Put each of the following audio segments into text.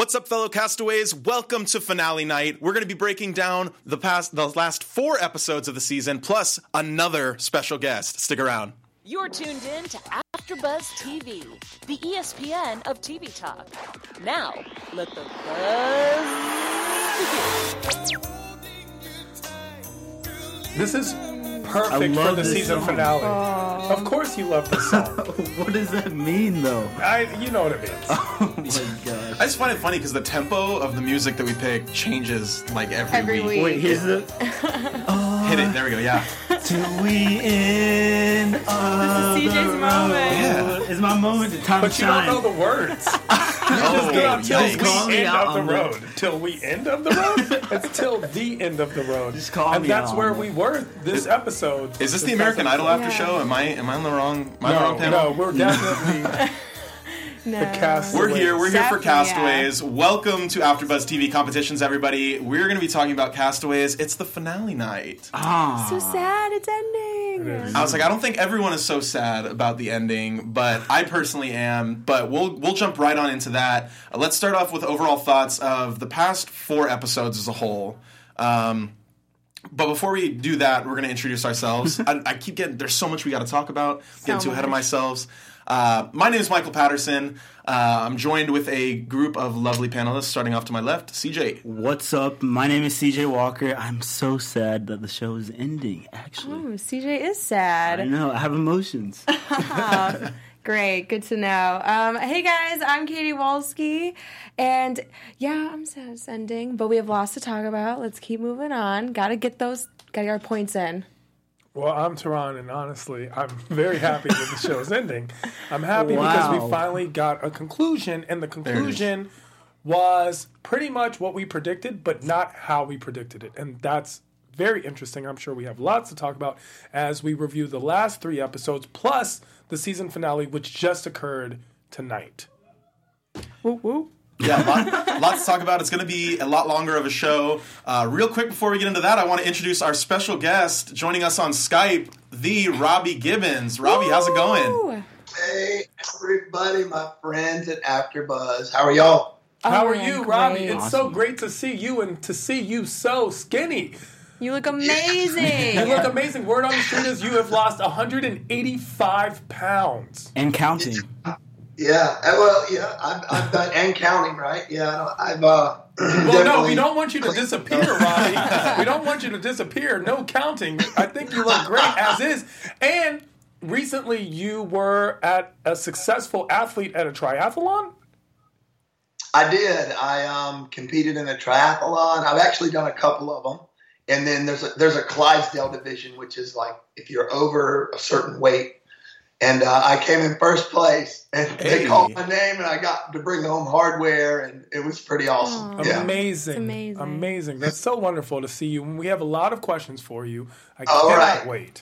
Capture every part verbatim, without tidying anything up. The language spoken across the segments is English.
What's up, fellow castaways? Welcome to finale night. We're going to be breaking down the past, the last four episodes of the season, plus another special guest. Stick around. You're tuned in to AfterBuzz T V, the E S P N of T V talk. Now, let the buzz begin. This is perfect for the season song. finale. Aww. Of course you love this song. What does that mean, though? I, you know what it means. Oh my god! I just find it funny because the tempo of the music that we pick changes like every, Every week. week. Wait, here's the. Hit it. There we go. Yeah. Till we end. This is C J's moment. Yeah. It's my moment to time But you don't shine. know the words. Oh, Just go till yikes. Call we me end out of the on that. road. Till we end of the road? It's till the end of the road. Just call and me that's out where on we that. were this episode. Is this the past American Idol episode. after Yeah. show? Am I am I on the wrong? Am I on the No, wrong panel? no, we're definitely No. the cast. We're here. We're here for Definitely, Castaways. Welcome to AfterBuzz T V competitions, everybody. We're going to be talking about Castaways. It's the finale night. Ah. So sad it's ending. It is. I was like, I don't think everyone is so sad about the ending, but I personally am. But we'll we'll jump right on into that. Uh, let's start off with overall thoughts of the past four episodes as a whole. Um, but before we do that, we're going to introduce ourselves. I, I keep getting there's so much we got to talk about. Getting too ahead of much. myself. Uh, my name is Michael Patterson. Uh, I'm joined with a group of lovely panelists. Starting off to my left, C J. What's up? My name is C J Walker. I'm so sad that the show is ending, actually. Oh, C J is I sad. know. I have emotions. Great, good to know. Um, hey guys, I'm Katie Walski, and yeah, I'm sad it's ending, but we have lots to talk about. Let's keep moving on. Gotta get those, gotta get our points in. Well, I'm Tehran, and honestly, I'm very happy that the show is ending. I'm happy Wow. because we finally got a conclusion, and the conclusion was pretty much what we predicted, but not how we predicted it. And that's very interesting. I'm sure we have lots to talk about as we review the last three episodes, plus the season finale, which just occurred tonight. Whoop whoop. Yeah, lot, lots to talk about. It's going to be a lot longer of a show. Uh, real quick before we get into that, I want to introduce our special guest joining us on Skype, the Robbie Gibbons. Robbie, how's it going? Woo! Hey, everybody, my friends at AfterBuzz. How are y'all? How Oh, are man, you, great. Robbie? It's so Awesome. great to see you and to see you so skinny. You look amazing. You look amazing. Word on the street is you have lost one hundred eighty-five pounds. And counting. Yeah, uh, well, yeah, I've, I've done, and counting, right? Yeah, I've, uh... Well, no, we don't want you to disappear, Robbie. We don't want you to disappear. No counting. I think you look great as is. And recently you were at a successful athlete at a triathlon? I did. I um, competed in a triathlon. I've actually done a couple of them. And then there's a, there's a Clydesdale division, which is like if you're over a certain weight. And uh, I came in first place, and Hey. they called my name, and I got to bring home hardware, and it was pretty awesome. Aw. Yeah. Amazing. It's amazing. Amazing. That's so wonderful to see you. And we have a lot of questions for you. I All cannot right. wait.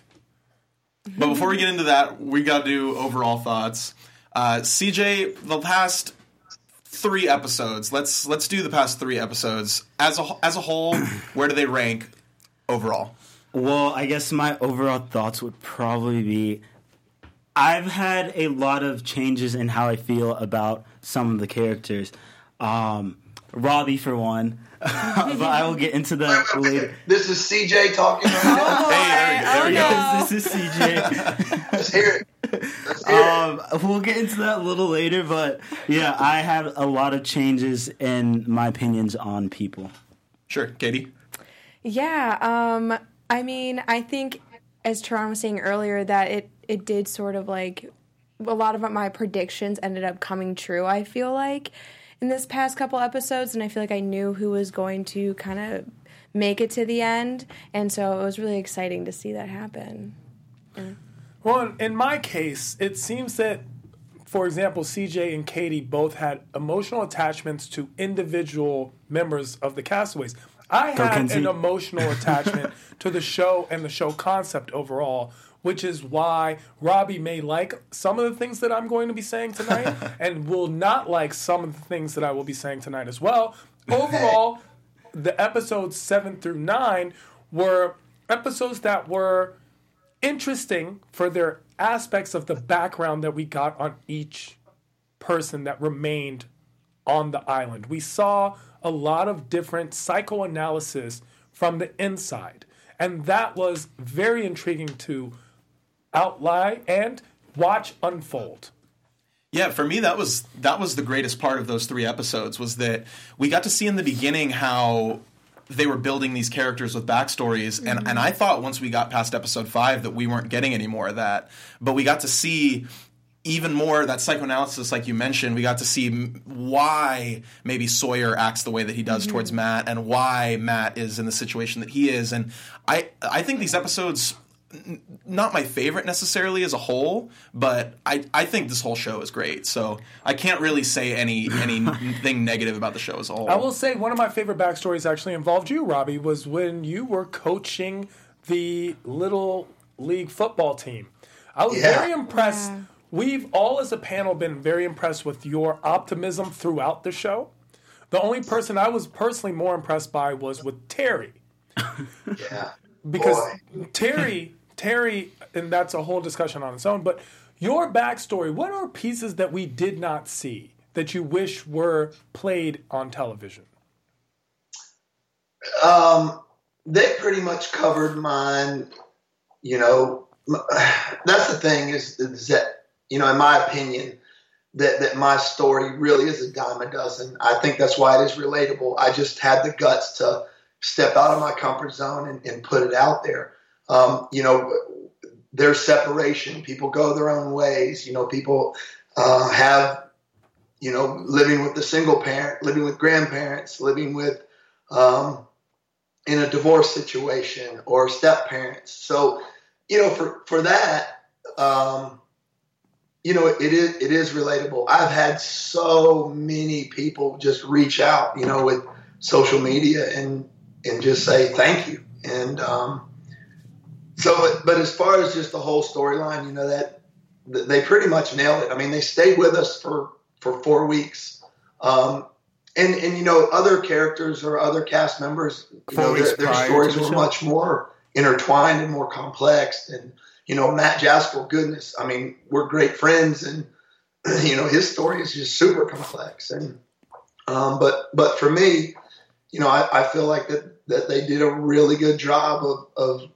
But before we get into that, we got to do overall thoughts. Uh, C J, the past three episodes. Let's let's do the past three episodes as a as a whole. Where do they rank overall? Well, I guess my overall thoughts would probably be I've had a lot of changes in how I feel about some of the characters. Um, Robbie, for one. But I will get into that later. This is C J talking right now. Hey, there we go. There we go. Oh, no. This is C J. Let's hear it. Let's hear it. Um, we'll get into that a little later, but yeah, I had a lot of changes in my opinions on people. Sure, Katie. Yeah, um, I mean, I think, as Tehran was saying earlier, that it, it did sort of like, a lot of my predictions ended up coming true, I feel like, in this past couple episodes, and I feel like I knew who was going to kind of make it to the end, and so it was really exciting to see that happen. Yeah. Well, in my case, it seems that, for example, C J and Katie both had emotional attachments to individual members of the Castaways. I Go, had Kenzie. an emotional attachment to the show and the show concept overall, which is why Robbie may like some of the things that I'm going to be saying tonight and will not like some of the things that I will be saying tonight as well. Overall, the episodes seven through nine were episodes that were interesting for their aspects of the background that we got on each person that remained on the island. We saw a lot of different psychoanalysis from the inside. And that was very intriguing to outline and watch unfold. Yeah, for me that was that was the greatest part of those three episodes, was that we got to see in the beginning how they were building these characters with backstories, and, mm-hmm. and I thought once we got past episode five that we weren't getting any more of that. But we got to see even more that psychoanalysis, like you mentioned. We got to see why maybe Sawyer acts the way that he does mm-hmm. towards Matt, and why Matt is in the situation that he is. And I I think these episodes, not my favorite necessarily as a whole, but I, I think this whole show is great. So I can't really say any anything negative about the show as a whole. I will say one of my favorite backstories actually involved you, Robbie, was when you were coaching the Little League football team. I was yeah. very impressed. Yeah. We've all as a panel been very impressed with your optimism throughout the show. The only person I was personally more impressed by was with Terry. Yeah. Because Boy. Terry, Terry, and that's a whole discussion on its own, but your backstory, what are pieces that we did not see that you wish were played on television? Um, they pretty much covered mine. You know, that's the thing is, is that, you know, in my opinion, that, that my story really is a dime a dozen. I think that's why it is relatable. I just had the guts to step out of my comfort zone and, and put it out there. Um, you know, there's separation. People go their own ways. You know, people uh, have, you know, living with a single parent, living with grandparents, living with, um, in a divorce situation, or step parents. So, you know, for, for that, um, you know, it is, it is relatable. I've had so many people just reach out, you know, with social media and, and just say thank you. And, um, so, but, but as far as just the whole storyline, you know, that they pretty much nailed it. I mean, they stayed with us for, for four weeks. Um, and, and, you know, other characters or other cast members, you know, their, their stories were much more intertwined and more complex. And, you know, Matt Jaskell, goodness, I mean, we're great friends, and, you know, his story is just super complex. And, um, but, but for me, you know, I, I feel like that, that they did a really good job of, of,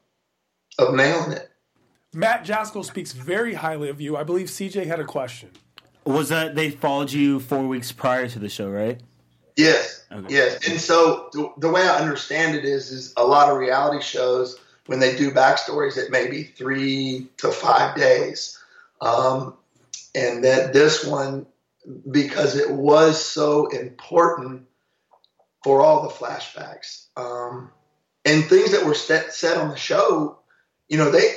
of nailing it. Matt Jaskell speaks very highly of you. I believe C J had a question. Was that they followed you four weeks prior to the show, right? Yes, okay. yes. And so the, the way I understand it is, is a lot of reality shows, when they do backstories, it may be three to five days. Um, and that this one, because it was so important for all the flashbacks um, and things that were set, said on the show, you know, they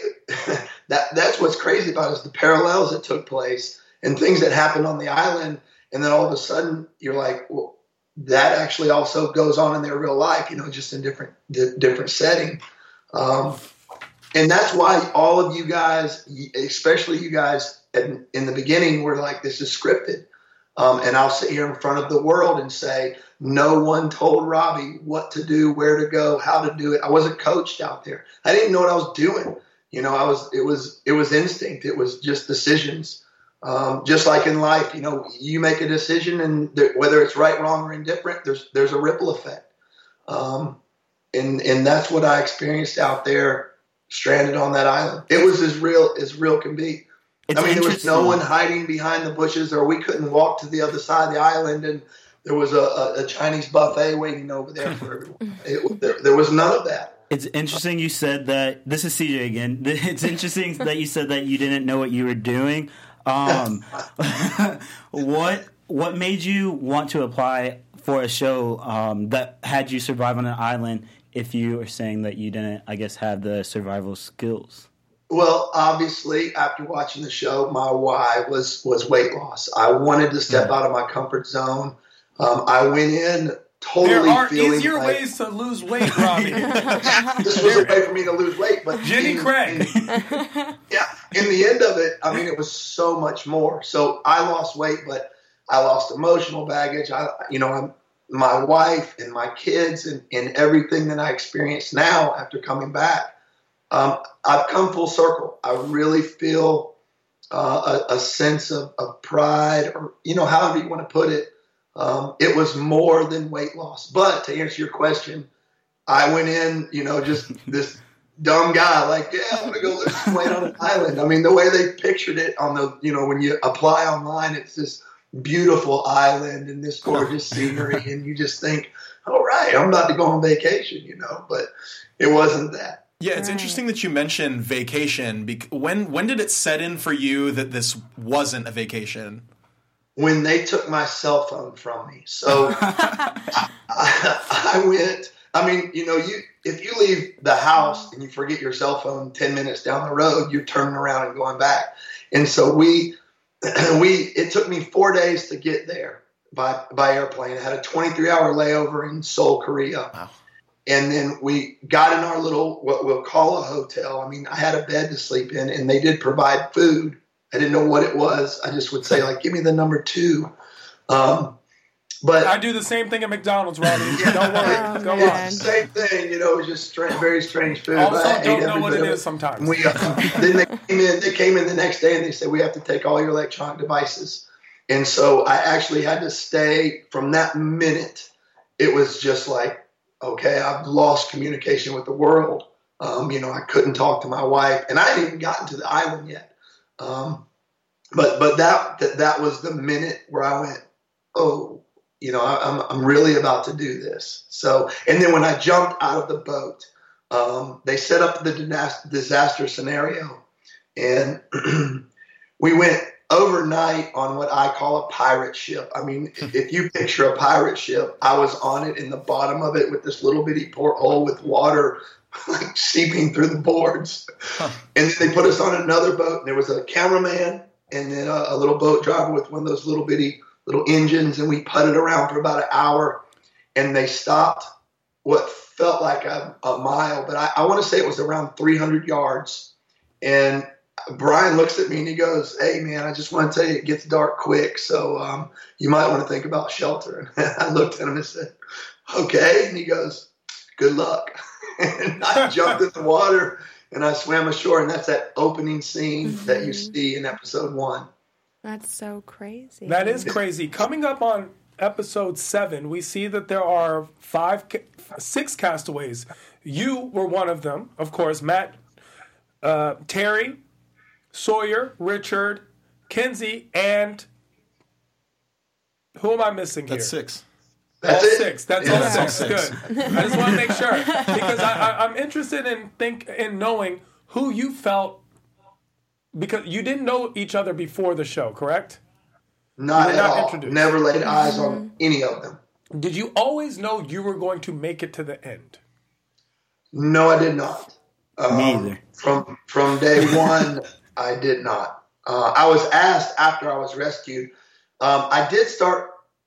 that that's what's crazy about it, is the parallels that took place and things that happened on the island. And then all of a sudden you're like, well, that actually also goes on in their real life, you know, just in different, di- different setting. Um, and that's why all of you guys, especially you guys in, in the beginning, were like, this is scripted. Um, and I'll sit here in front of the world and say, no one told Robbie what to do, where to go, how to do it. I wasn't coached out there. I didn't know what I was doing. You know, I was, it was, it was instinct. It was just decisions. Um, just like in life, you know, you make a decision, and th- whether it's right, wrong, or indifferent, there's, there's a ripple effect. Um, and, and that's what I experienced out there, stranded on that island. It was as real as real can be. It's I mean, there was no one hiding behind the bushes, or we couldn't walk to the other side of the island and there was a, a, a Chinese buffet waiting over there for everyone. It, there, there was none of that. It's interesting you said that. This is C J again. It's interesting that you said that you didn't know what you were doing. Um, what what made you want to apply for a show um, that had you survive on an island if you are saying that you didn't, I guess, have the survival skills? Well, obviously, after watching the show, my why was was weight loss. I wanted to step out of my comfort zone. Um, I went in totally there are feeling easier like, ways to lose weight, Robbie. this was a way for me to lose weight, but Jenny in, Craig. In, yeah, in the end of it, I mean, it was so much more. So I lost weight, but I lost emotional baggage. I, you know, I'm, my wife and my kids and, and everything that I experience now after coming back. Um, I've come full circle. I really feel uh, a, a sense of, of pride, or, you know, however you want to put it. Um, it was more than weight loss. But to answer your question, I went in, you know, just this dumb guy, like, yeah, I'm going to go lose some weight on an island. I mean, the way they pictured it on the, you know, when you apply online, it's this beautiful island and this gorgeous scenery. And you just think, all right, I'm about to go on vacation, you know, but it wasn't that. Yeah, it's right. interesting that you mentioned vacation. Bec- when when did it set in for you that this wasn't a vacation? When they took my cell phone from me. So I, I, I went, I mean, you know, you if you leave the house and you forget your cell phone ten minutes down the road, you're turning around and going back. And so we, we it took me four days to get there by, by airplane. I had a twenty-three hour layover in Seoul, Korea. Wow. And then we got in our little, what we'll call a hotel. I mean, I had a bed to sleep in, and they did provide food. I didn't know what it was. I just would say, like, give me the number two. Um, but I do the same thing at McDonald's, Robbie. Don't worry. Oh, Go man. on. same thing, you know, it was just strange, very strange food. Also, but I ate don't know every what bit it of is sometimes. We, uh, then they came in. They came in the next day and they said, we have to take all your electronic devices. And so I actually had to stay from that minute. It was just like, okay, I've lost communication with the world. Um, you know, I couldn't talk to my wife, and I hadn't even gotten to the island yet. Um, but but that, that that was the minute where I went, oh, you know, I, I'm I'm really about to do this. So, and then when I jumped out of the boat, um, they set up the dinas- disaster scenario, and we went overnight on what I call a pirate ship. I mean, if you picture a pirate ship, I was on it in the bottom of it with this little bitty porthole with water like seeping through the boards. Huh. And then they put us on another boat, and there was a cameraman and then a, a little boat driver with one of those little bitty little engines, and we putted around for about an hour, and they stopped what felt like a, a mile, but I, I want to say it was around three hundred yards. And Brian looks at me and he goes, hey, man, I just want to tell you it gets dark quick, so um, you might want to think about shelter. And I looked at him and said, okay. And he goes, good luck. And I jumped in the water and I swam ashore, and that's that opening scene mm-hmm. that you see in episode one. That's so crazy. That is crazy. Coming up on episode seven, we see that there are five, six castaways. You were one of them, of course. Matt, uh, Terry, Sawyer, Richard, Kinsey, and who am I missing here? That's six. That's all it. six. That's Yeah. all That's all six. six. Good. I just want to make sure because I, I, I'm interested in think in knowing who you felt because you didn't know each other before the show, correct? Not You were at not all. introduced. Never laid eyes on any of them. Did you always know you were going to make it to the end? No, I did not. Um, Me either. From from day one, I did not. Uh, I was asked after I was rescued. Um, I did start.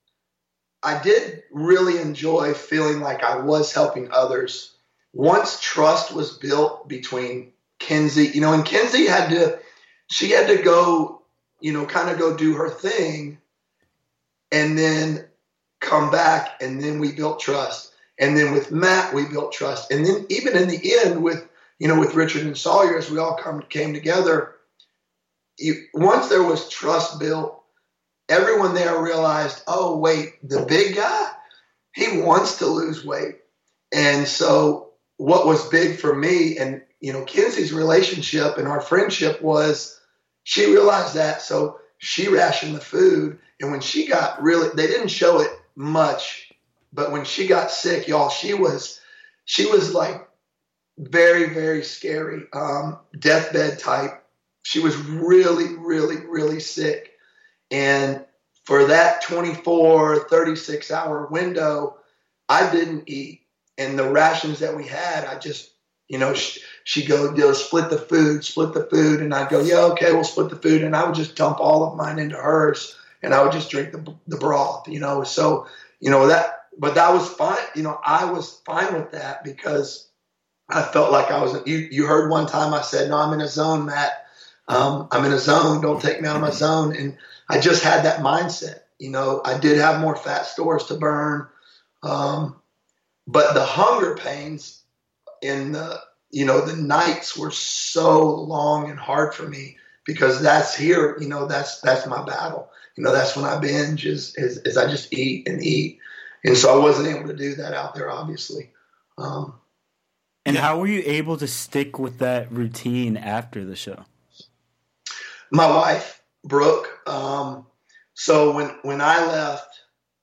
I did really enjoy feeling like I was helping others. Once trust was built between Kinsey, you know, and Kinsey had to, she had to go, you know, kind of go do her thing and then come back. And then we built trust. And then with Matt, we built trust. And then even in the end with, you know, with Richard and Sawyer, as we all come, came together, you, once there was trust built, everyone there realized, oh, wait, the big guy, he wants to lose weight. And so what was big for me and, you know, Kinsey's relationship and our friendship was she realized that. So she rationed the food. And when she got really, they didn't show it much, but when she got sick, y'all, she was, she was like very, very scary, um, deathbed type. She was really, really, really sick. And for that twenty-four, thirty-six hour window, I didn't eat. And the rations that we had, I just, you know, she, she'd go, you know, split the food, split the food. And I'd go, yeah, okay, we'll split the food. And I would just dump all of mine into hers. And I would just drink the, the broth, you know. So, you know, that, but that was fine. You know, I was fine with that because I felt like I was, you, you heard one time I said, no, I'm in a zone, Matt. Um, I'm in a zone. Don't take me out of my zone. And I just had that mindset. You know, I did have more fat stores to burn. Um, but the hunger pains in the, you know, the nights were so long and hard for me because that's here, you know, that's, that's my battle. you know, that's when I binge is, is, is I just eat and eat. And so I wasn't able to do that out there, obviously. Um, and how were you able to stick with that routine after the show? My wife, Brooke. Um, so when, when I left,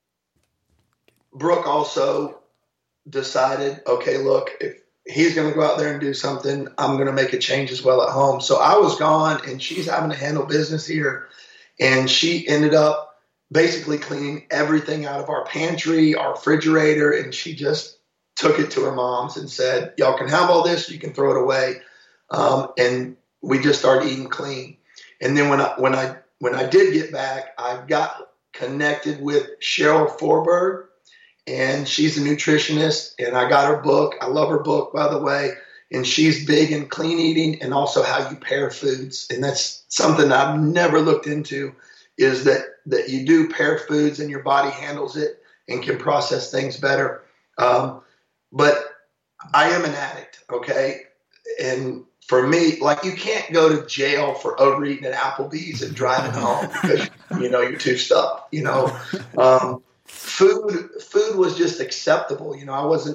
Brooke also decided, okay, look, if he's going to go out there and do something, I'm going to make a change as well at home. So I was gone, and she's having to handle business here. And she ended up basically cleaning everything out of our pantry, our refrigerator, and she just took it to her mom's and said, y'all can have all this, you can throw it away. Um, and we just started eating clean. And then when I, when I, when I did get back, I got connected with Cheryl Forberg, and she's a nutritionist, and I got her book. I love her book, by the way. And she's big in clean eating and also how you pair foods. And that's something that I've never looked into, is that, that you do pair foods and your body handles it and can process things better. Um, but I am an addict, okay? And for me, like, you can't go to jail for overeating at Applebee's and driving home because, you know, you're too stuffed, you know? Um, Food, food was just acceptable. You know, I wasn't,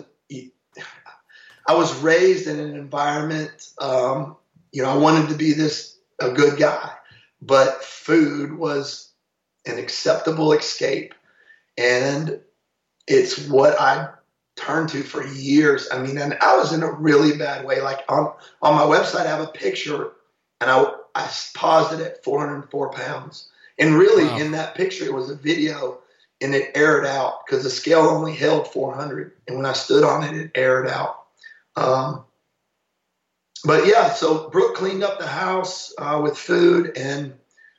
I was raised in an environment, um, you know, I wanted to be this, a good guy, but food was an acceptable escape. And it's what I turned to for years. I mean, and I was in a really bad way. Like on, on my website, I have a picture, and I, I paused it at four hundred four pounds. And really wow. in that picture, it was a video. And it aired out because the scale only held four hundred. And when I stood on it, it aired out. Um, but yeah, so Brooke cleaned up the house uh, with food. And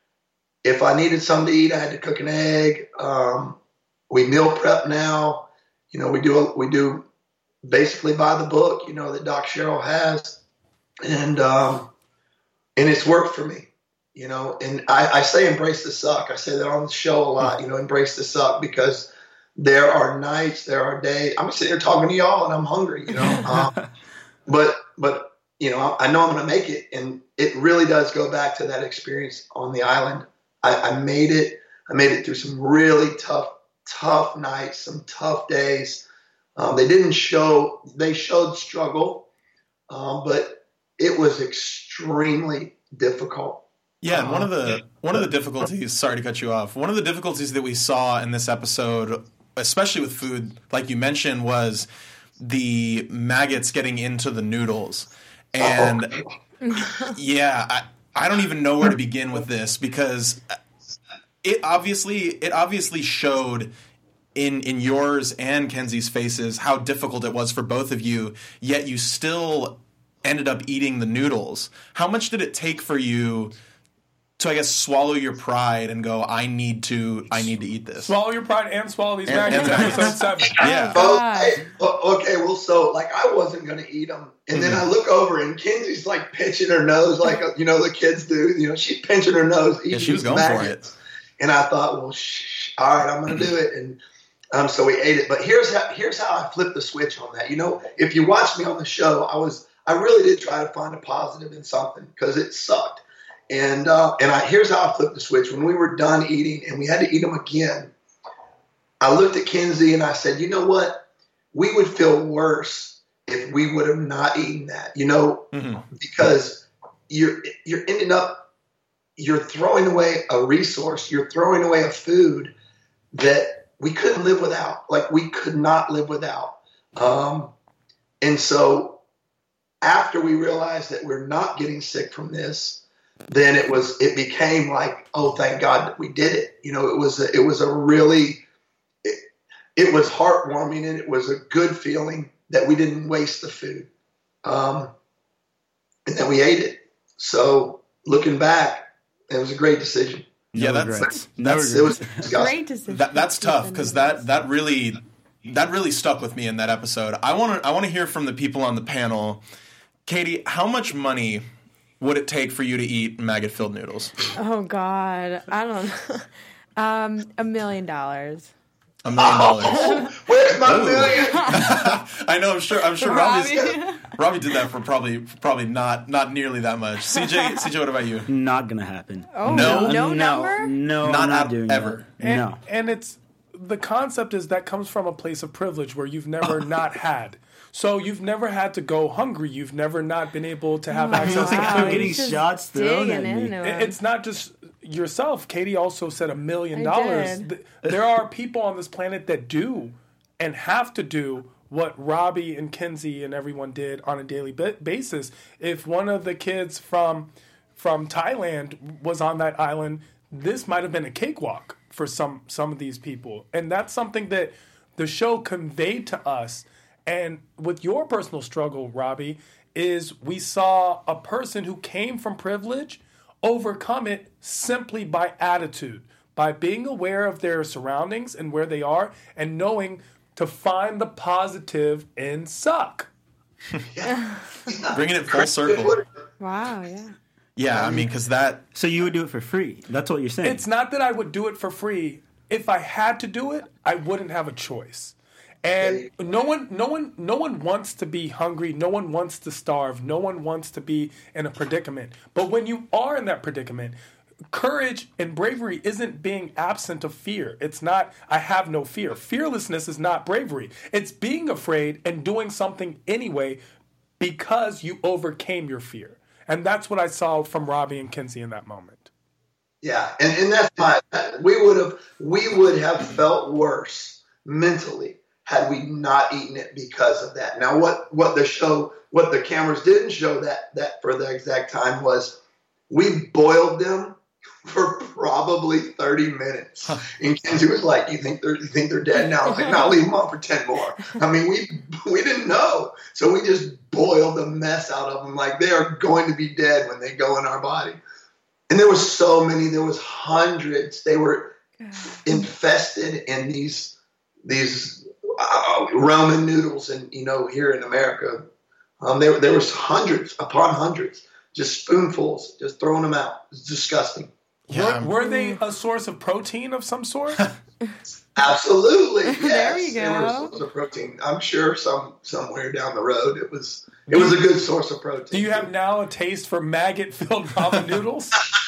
if I needed something to eat, I had to cook an egg. Um, we meal prep now. You know, we do, we do basically by the book, you know, that Doc Cheryl has. And, um, and it's worked for me. You know, and I, I say embrace the suck. I say that on the show a lot, you know, embrace the suck, because there are nights, there are days. I'm sitting here talking to y'all and I'm hungry, you know. Um, but, but you know, I, I know I'm going to make it. And it really does go back to that experience on the island. I, I made it. I made it through some really tough, tough nights, some tough days. Um, they didn't show, they showed struggle, um, but it was extremely difficult. Yeah, and one of the one of the difficulties, sorry to cut you off, one of the difficulties that we saw in this episode, especially with food, like you mentioned, was the maggots getting into the noodles. And yeah, I, I don't even know where to begin with this, because it obviously it obviously showed in in yours and Kenzie's faces how difficult it was for both of you, yet you still ended up eating the noodles. How much did it take for you to, I guess, swallow your pride and go, I need to, I need to eat this? Swallow your pride and swallow these maggots. Episode seven. Yeah. Okay, okay, well, so like I wasn't gonna eat them, and then mm-hmm. I look over and Kenzie's like pinching her nose, like you know the kids do. You know, she's pinching her nose, eating yeah, she was going maggots. For it. And I thought, well, shh, all right, I'm gonna do it. And um, so we ate it. But here's how here's how I flipped the switch on that. You know, if you watch me on the show, I was I really did try to find a positive in something, because it sucked. And uh, and I, here's how I flipped the switch. When we were done eating and we had to eat them again, I looked at Kenzie and I said, you know what? We would feel worse if we would have not eaten that, you know, mm-hmm. because you're you're ending up, you're throwing away a resource. You're throwing away a food that we couldn't live without. Like, we could not live without. Um, and so after we realized that we're not getting sick from this, then it was, it became like, oh, thank God that we did it. You know, it was, a, it was a really, it, it was heartwarming, and it was a good feeling that we didn't waste the food. Um, and that we ate it. So looking back, it was a great decision. Yeah, no that's, that's, that's, it was disgusting. Great decision. That, that's tough, because that, that really, that really stuck with me in that episode. I want to, I want to hear from the people on the panel. Katie, how much money would it take for you to eat maggot-filled noodles? Oh, God. I don't know. Um, a million dollars. A million dollars. Oh, where's my Ooh. million? I know. I'm sure. I'm sure. Robbie's, Robbie did that for probably probably not not nearly that much. C J, C J, what about you? Not gonna happen. Oh, No? no, no, number? no, Not I'm not at- doing ever. that. And, No. and it's the concept is that comes from a place of privilege where you've never not had. So you've never had to go hungry. You've never not been able to have Oh, access like to I'm wow, getting food. he's just shots thrown digging at me. into It- him. It's not just yourself. Katie also said a million I dollars. did. Th- There are people on this planet that do and have to do what Robbie and Kenzie and everyone did on a daily ba- basis. If one of the kids from from Thailand was on that island, this might have been a cakewalk for some some of these people. And that's something that the show conveyed to us. And with your personal struggle, Robbie, is we saw a person who came from privilege overcome it simply by attitude, by being aware of their surroundings and where they are and knowing to find the positive in suck. Bringing it full circle. Wow, yeah. Yeah, I mean, because that So you would do it for free? That's what you're saying? It's not that I would do it for free. If I had to do it, I wouldn't have a choice. And no one, no one, no one wants to be hungry. No one wants to starve. No one wants to be in a predicament. But when you are in that predicament, courage and bravery isn't being absent of fear. It's not, I have no fear. Fearlessness is not bravery. It's being afraid and doing something anyway because you overcame your fear. And that's what I saw from Robbie and Kenzie in that moment. Yeah, and, and that's my. We would have we would have felt worse mentally had we not eaten it because of that. Now, what what the show, what the cameras didn't show that that for the exact time was we boiled them for probably thirty minutes. Huh. And Kenzie was like, "You think they're you think they're dead now?" I was like, "No, leave them on for ten more." I mean, we we didn't know, so we just boiled the mess out of them. Like they are going to be dead when they go in our body. And there was so many. There was hundreds. They were infested in these these uh, ramen noodles, and you know, here in America, um, there there was hundreds upon hundreds, just spoonfuls, just throwing them out. It's disgusting. Yeah. Were, were they a source of protein of some sort? Absolutely, yes. There you They were a go. source of protein. I'm sure some somewhere down the road it was it was a good source of protein. Do you have now a taste for maggot-filled ramen noodles?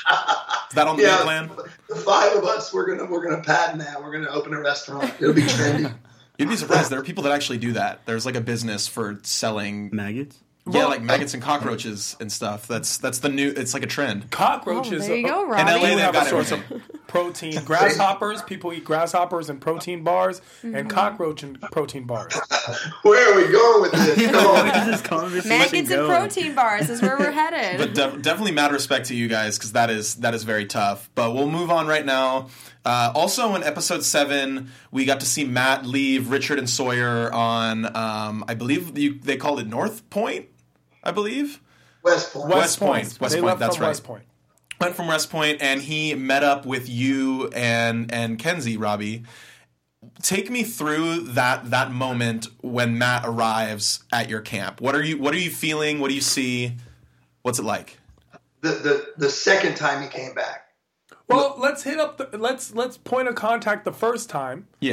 Is that on the Yeah, game plan? the five of us, we're gonna we're gonna patent that. We're gonna open a restaurant. It'll be trendy. You'd be surprised. There are people that actually do that. There's like a business for selling, Maggots? yeah, like maggots and cockroaches and stuff. That's that's the new. It's like a trend. Cockroaches. Oh, there you go, uh, Robbie. In L A, do they've have got a source everything. of protein. Grasshoppers. People eat grasshoppers and protein bars, Mm-hmm. and cockroach and protein bars. Where are we going with this? Come on. Where is this conversation Maggots and going? protein bars is where we're headed. But de- definitely mad respect to you guys because that is that is very tough. But we'll move on right now. Uh, also, in episode seven, we got to see Matt leave Richard and Sawyer on, um, I believe you, they called it North Point, I believe. West Point. West Point. West They Point, left that's from right. West Point. Went from West Point, and he met up with you and and Kenzie, Robbie. Take me through that that moment when Matt arrives at your camp. What are you What are you feeling? What do you see? What's it like? The, the the second time he came back. Well, let's hit up the let's let's point of contact the first time Yeah.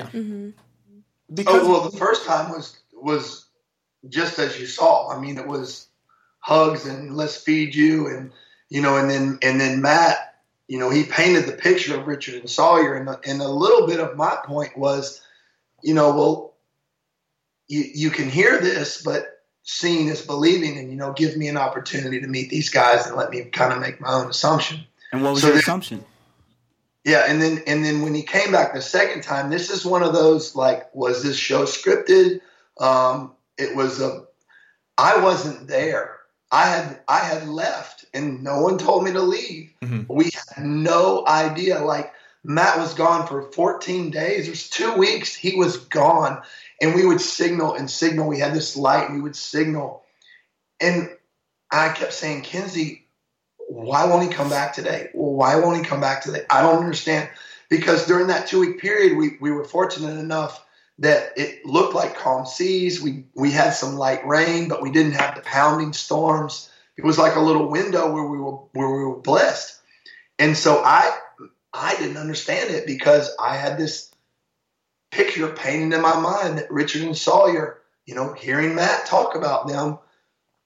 because Oh well, the first time was was just as you saw. I mean, it was hugs and let's feed you, and you know, and then and then Matt, you know, he painted the picture of Richard and Sawyer, and and a little bit of my point was, you know, well, you you can hear this, but seeing is believing, and you know, give me an opportunity to meet these guys and let me kind of make my own assumption. And what was So your the- assumption? Yeah, and then and then when he came back the second time, this is one of those like, was this show scripted? Um, it was a, I wasn't there. I had I had left, and no one told me to leave. Mhm. We had no idea. Like Matt was gone for fourteen days. It was two weeks. He was gone, and we would signal and signal. We had this light. We would signal, and I kept saying, Kenzie, why won't he come back today? Well, why won't he come back today? I don't understand. Because during that two-week period, we, we were fortunate enough that it looked like calm seas. We we had some light rain, but we didn't have the pounding storms. It was like a little window where we were where we were blessed. And so I I didn't understand it because I had this picture painted in my mind that Richard and Sawyer, you know, hearing Matt talk about them,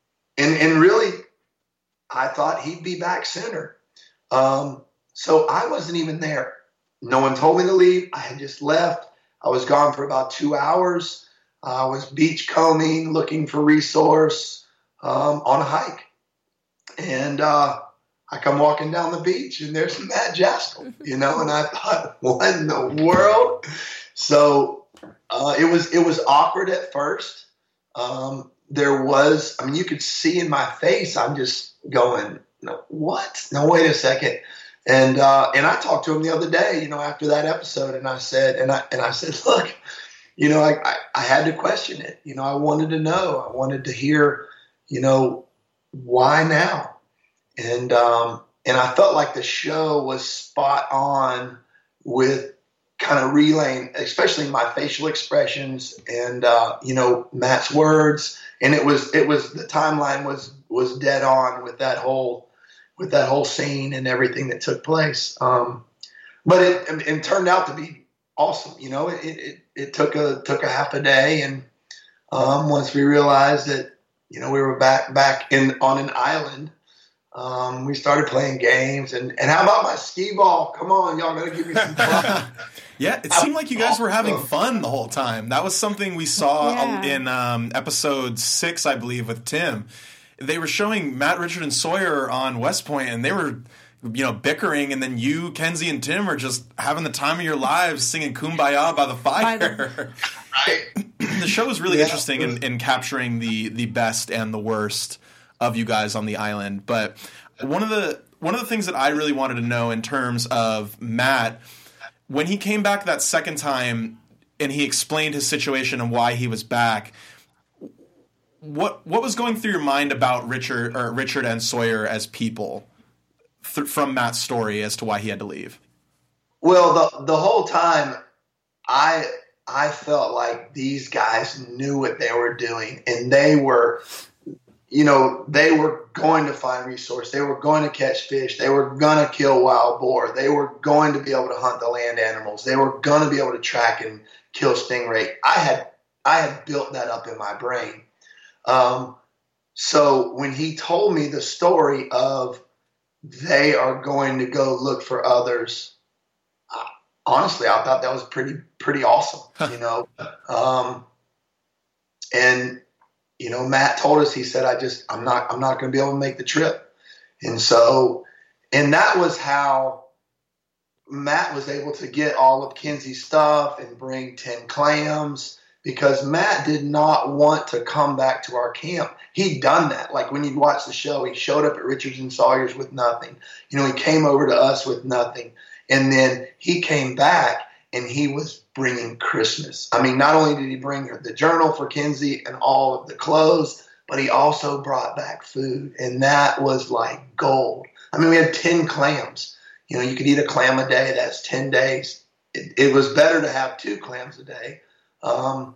and, and really, I thought he'd be back sooner. Um, so I wasn't even there. No one told me to leave. I had just left. I was gone for about two hours. I was beach combing, looking for resource um, on a hike. And uh, I come walking down the beach, and there's Matt Jaskol, you know, and I thought, what in the world? So uh, it was it was awkward at first. Um, there was, I mean, you could see in my face, I'm just going, no, what? No, wait a second. And uh, and I talked to him the other day, you know, after that episode, and I said, and I and I said, look, you know, I, I, I had to question it. You know, I wanted to know. I wanted to hear, you know, why now? And um, and I felt like the show was spot on with kind of relaying, especially my facial expressions and uh, you know, Matt's words. And it was it was the timeline was was dead on with that whole. with that whole scene and everything that took place. Um, but it, it turned out to be awesome. You know, it, it, it took a, took a half a day. And um, once we realized that, you know, we were back, back in, on an island, um, we started playing games. And, and how about my skee ball? Come on, y'all gotta give me some fun. Yeah, it seemed like you guys were having fun the whole time. That was something we saw Yeah. in um, episode six, I believe, with Tim. They were showing Matt, Richard, and Sawyer on West Point, and they were, you know, bickering, and then you, Kenzie, and Tim are just having the time of your lives singing Kumbaya by the fire. Right. The show was really Yeah. interesting in, in capturing the the best and the worst of you guys on the island. But one of the one of the things that I really wanted to know in terms of Matt, when he came back that second time and he explained his situation and why he was back, What what was going through your mind about Richard or Richard and Sawyer as people th- from Matt's story as to why he had to leave? Well, the the whole time, I I felt like these guys knew what they were doing, and they were, you know, they were going to find resource. They were going to catch fish. They were going to kill wild boar. They were going to be able to hunt the land animals. They were going to be able to track and kill stingray. I had I had built that up in my brain. Um, so when he told me the story of they are going to go look for others, uh, honestly, I thought that was pretty, pretty awesome, you know? Um, and, you know, Matt told us, he said, I just, I'm not, I'm not going to be able to make the trip. And so, and that was how Matt was able to get all of Kenzie's stuff and bring ten clams, because Matt did not want to come back to our camp. He'd done that. Like when you watch the show, he showed up at Richards and Sawyer's with nothing. You know, he came over to us with nothing. And then he came back and he was bringing Christmas. I mean, not only did he bring her the journal for Kenzie and all of the clothes, but he also brought back food. And that was like gold. I mean, we had ten clams. You know, you could eat a clam a day. That's ten days. It, it was better to have two clams a day. Um,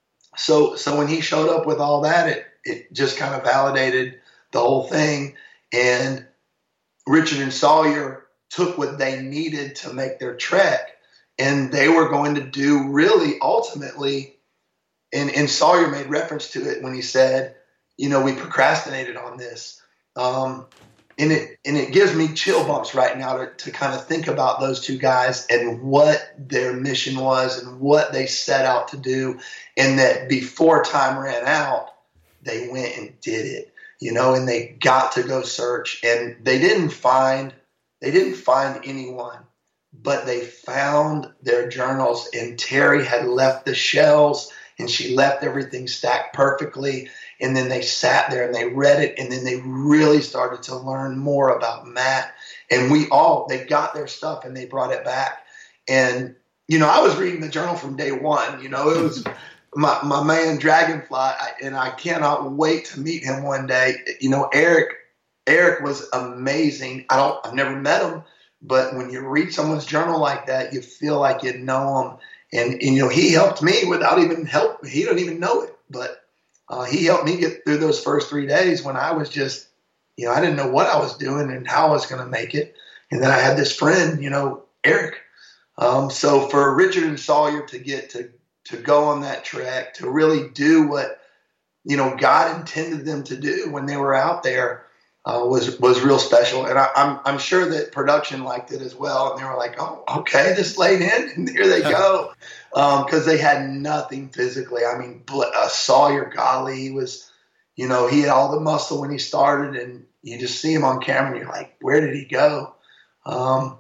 so, so when he showed up with all that, it, it just kind of validated the whole thing. And Richard and Sawyer took what they needed to make their trek, and they were going to do really ultimately, and, and Sawyer made reference to it when he said, you know, we procrastinated on this. Um, And it and it gives me chill bumps right now to, to kind of think about those two guys and what their mission was and what they set out to do, and that before time ran out, they went and did it, you know, and they got to go search, and they didn't find they didn't find anyone, but they found their journals, and Terry had left the shells, and she left everything stacked perfectly. And then they sat there and they read it, and then they really started to learn more about Matt. And we all, they got their stuff and they brought it back. And, you know, I was reading the journal from day one. You know, it was my, my man Dragonfly, I, and I cannot wait to meet him one day. You know, Eric, Eric was amazing. I don't, I've never met him, but when you read someone's journal like that, you feel like you know him. And, and you know, he helped me without even help. He don't even know it, but Uh, he helped me get through those first three days when I was just, you know, I didn't know what I was doing and how I was going to make it. And then I had this friend, you know, Eric. Um, so for Richard and Sawyer to get to, to go on that trek, to really do what, you know, God intended them to do when they were out there uh, was was real special. And I, I'm I'm sure that production liked it as well. And they were like, oh, okay, this laid in, and here they go, because um, they had nothing physically. I mean, uh, Sawyer, golly, he was, you know, he had all the muscle when he started, and you just see him on camera, and you're like, where did he go? Um,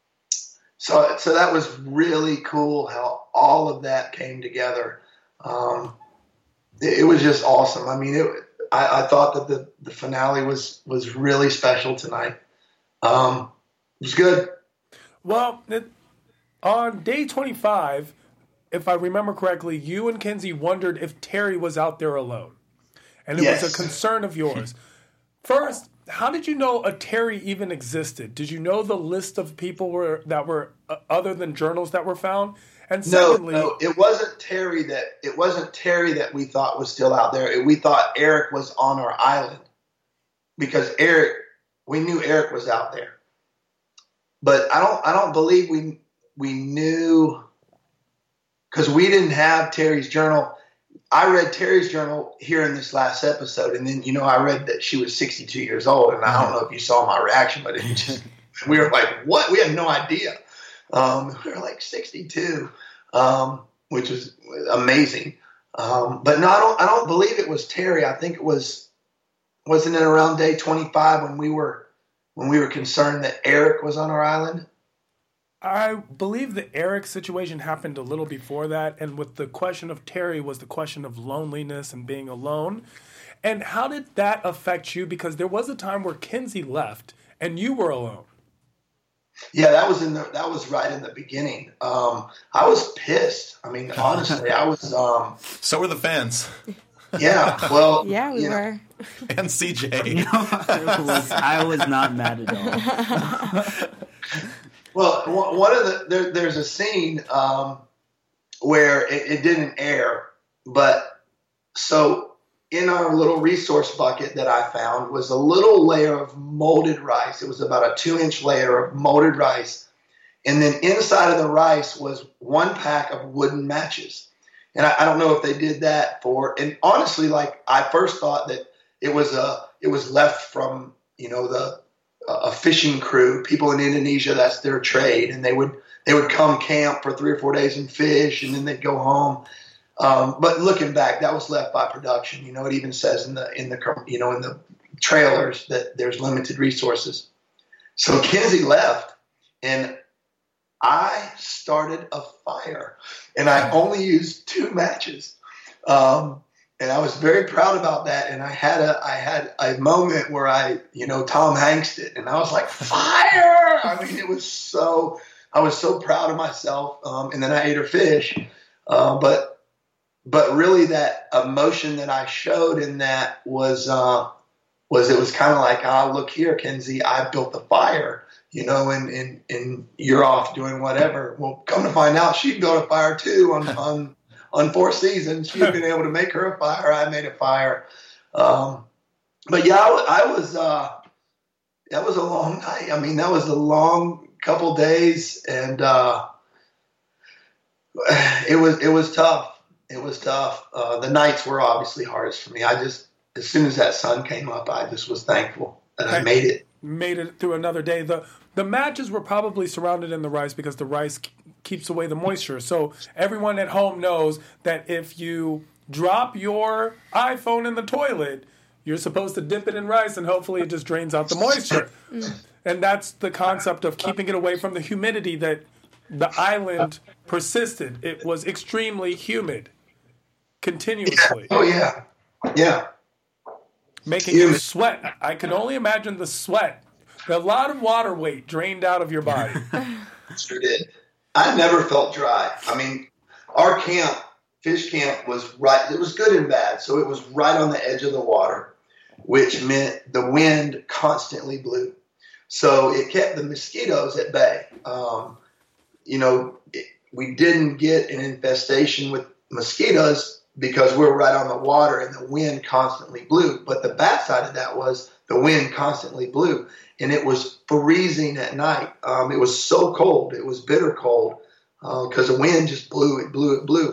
so so that was really cool how all of that came together. Um, it, it was just awesome. I mean, it. I, I thought that the, the finale was, was really special tonight. Um, it was good. Well, it, on day twenty-five, if I remember correctly, you and Kenzie wondered if Terry was out there alone. And it Yes. was a concern of yours. First, how did you know a Terry even existed? Did you know the list of people were that were uh, other than journals that were found? And No, secondly, no, it wasn't Terry that it wasn't Terry that we thought was still out there. We thought Eric was on our island because Eric, we knew Eric was out there, but I don't, I don't believe we we knew because we didn't have Terry's journal. I read Terry's journal here in this last episode, and then you know I read that she was sixty-two years old, and I don't know if you saw my reaction, but it just we were like, "What?" We had no idea. Um, we were like sixty-two, um, which is amazing. Um, but no, I don't, I don't believe it was Terry. I think it was, wasn't it around day twenty-five when we were, when we were concerned that Eric was on our island? I believe the Eric situation happened a little before that. And with the question of Terry was the question of loneliness and being alone. And how did that affect you? Because there was a time where Kenzie left and you were alone. Yeah, that was in the that was right in the beginning. Um, I was pissed. I mean, honestly, I was. Um, So were the fans. Yeah, well, Yeah, we you know, were. And C J. I, was, I was not mad at all. Well, one one of the there, there's a scene um, where it, it didn't air, but so in our little resource bucket that I found was a little layer of molded rice. It was about a two-inch layer of molded rice, and then inside of the rice was one pack of wooden matches. And I, I don't know if they did that for. And honestly, like I first thought that it was a it was left from you know the a fishing crew, people in Indonesia, that's their trade, and they would they would come camp for three or four days and fish, and then they'd go home. Um, but looking back, that was left by production. You know, it even says in the in the you know in the trailers that there's limited resources. So Kenzie left, and I started a fire, and I only used two matches. Um, And I was very proud about that. And I had a I had a moment where I, you know, Tom Hanks'd it, and I was like, fire! I mean, it was so I was so proud of myself. Um, and then I ate her fish, uh, but but really that emotion that I showed in that was uh, was it was kind of like, ah, oh, look here, Kenzie, I built the fire, you know, and and and you're off doing whatever. Well, come to find out, she built a fire too on on. On four seasons, she had been able to make her a fire. I made a fire. Um, but yeah, I, I was, uh, that was a long night. I mean, that was a long couple days, and uh, it was, it was tough. It was tough. Uh, the nights were obviously hardest for me. I just, as soon as that sun came up, I just was thankful that I made it. Made it through another day. The the matches were probably surrounded in the rice because the rice keeps away the moisture. So everyone at home knows that if you drop your iPhone in the toilet, you're supposed to dip it in rice and hopefully it just drains out the moisture. And that's the concept of keeping it away from the humidity that the island persisted. It was extremely humid continuously. Yeah. Oh, yeah. Yeah. Making you sweat. I can only imagine the sweat. A lot of water weight drained out of your body. Sure did. I never felt dry. I mean, our camp, fish camp, was right. It was good and bad. So it was right on the edge of the water, which meant the wind constantly blew. So it kept the mosquitoes at bay. Um, you know, it, we didn't get an infestation with mosquitoes because we're right on the water and the wind constantly blew. But the bad side of that was the wind constantly blew. And it was freezing at night. Um, it was so cold. It was bitter cold because uh, the wind just blew. It blew. It blew.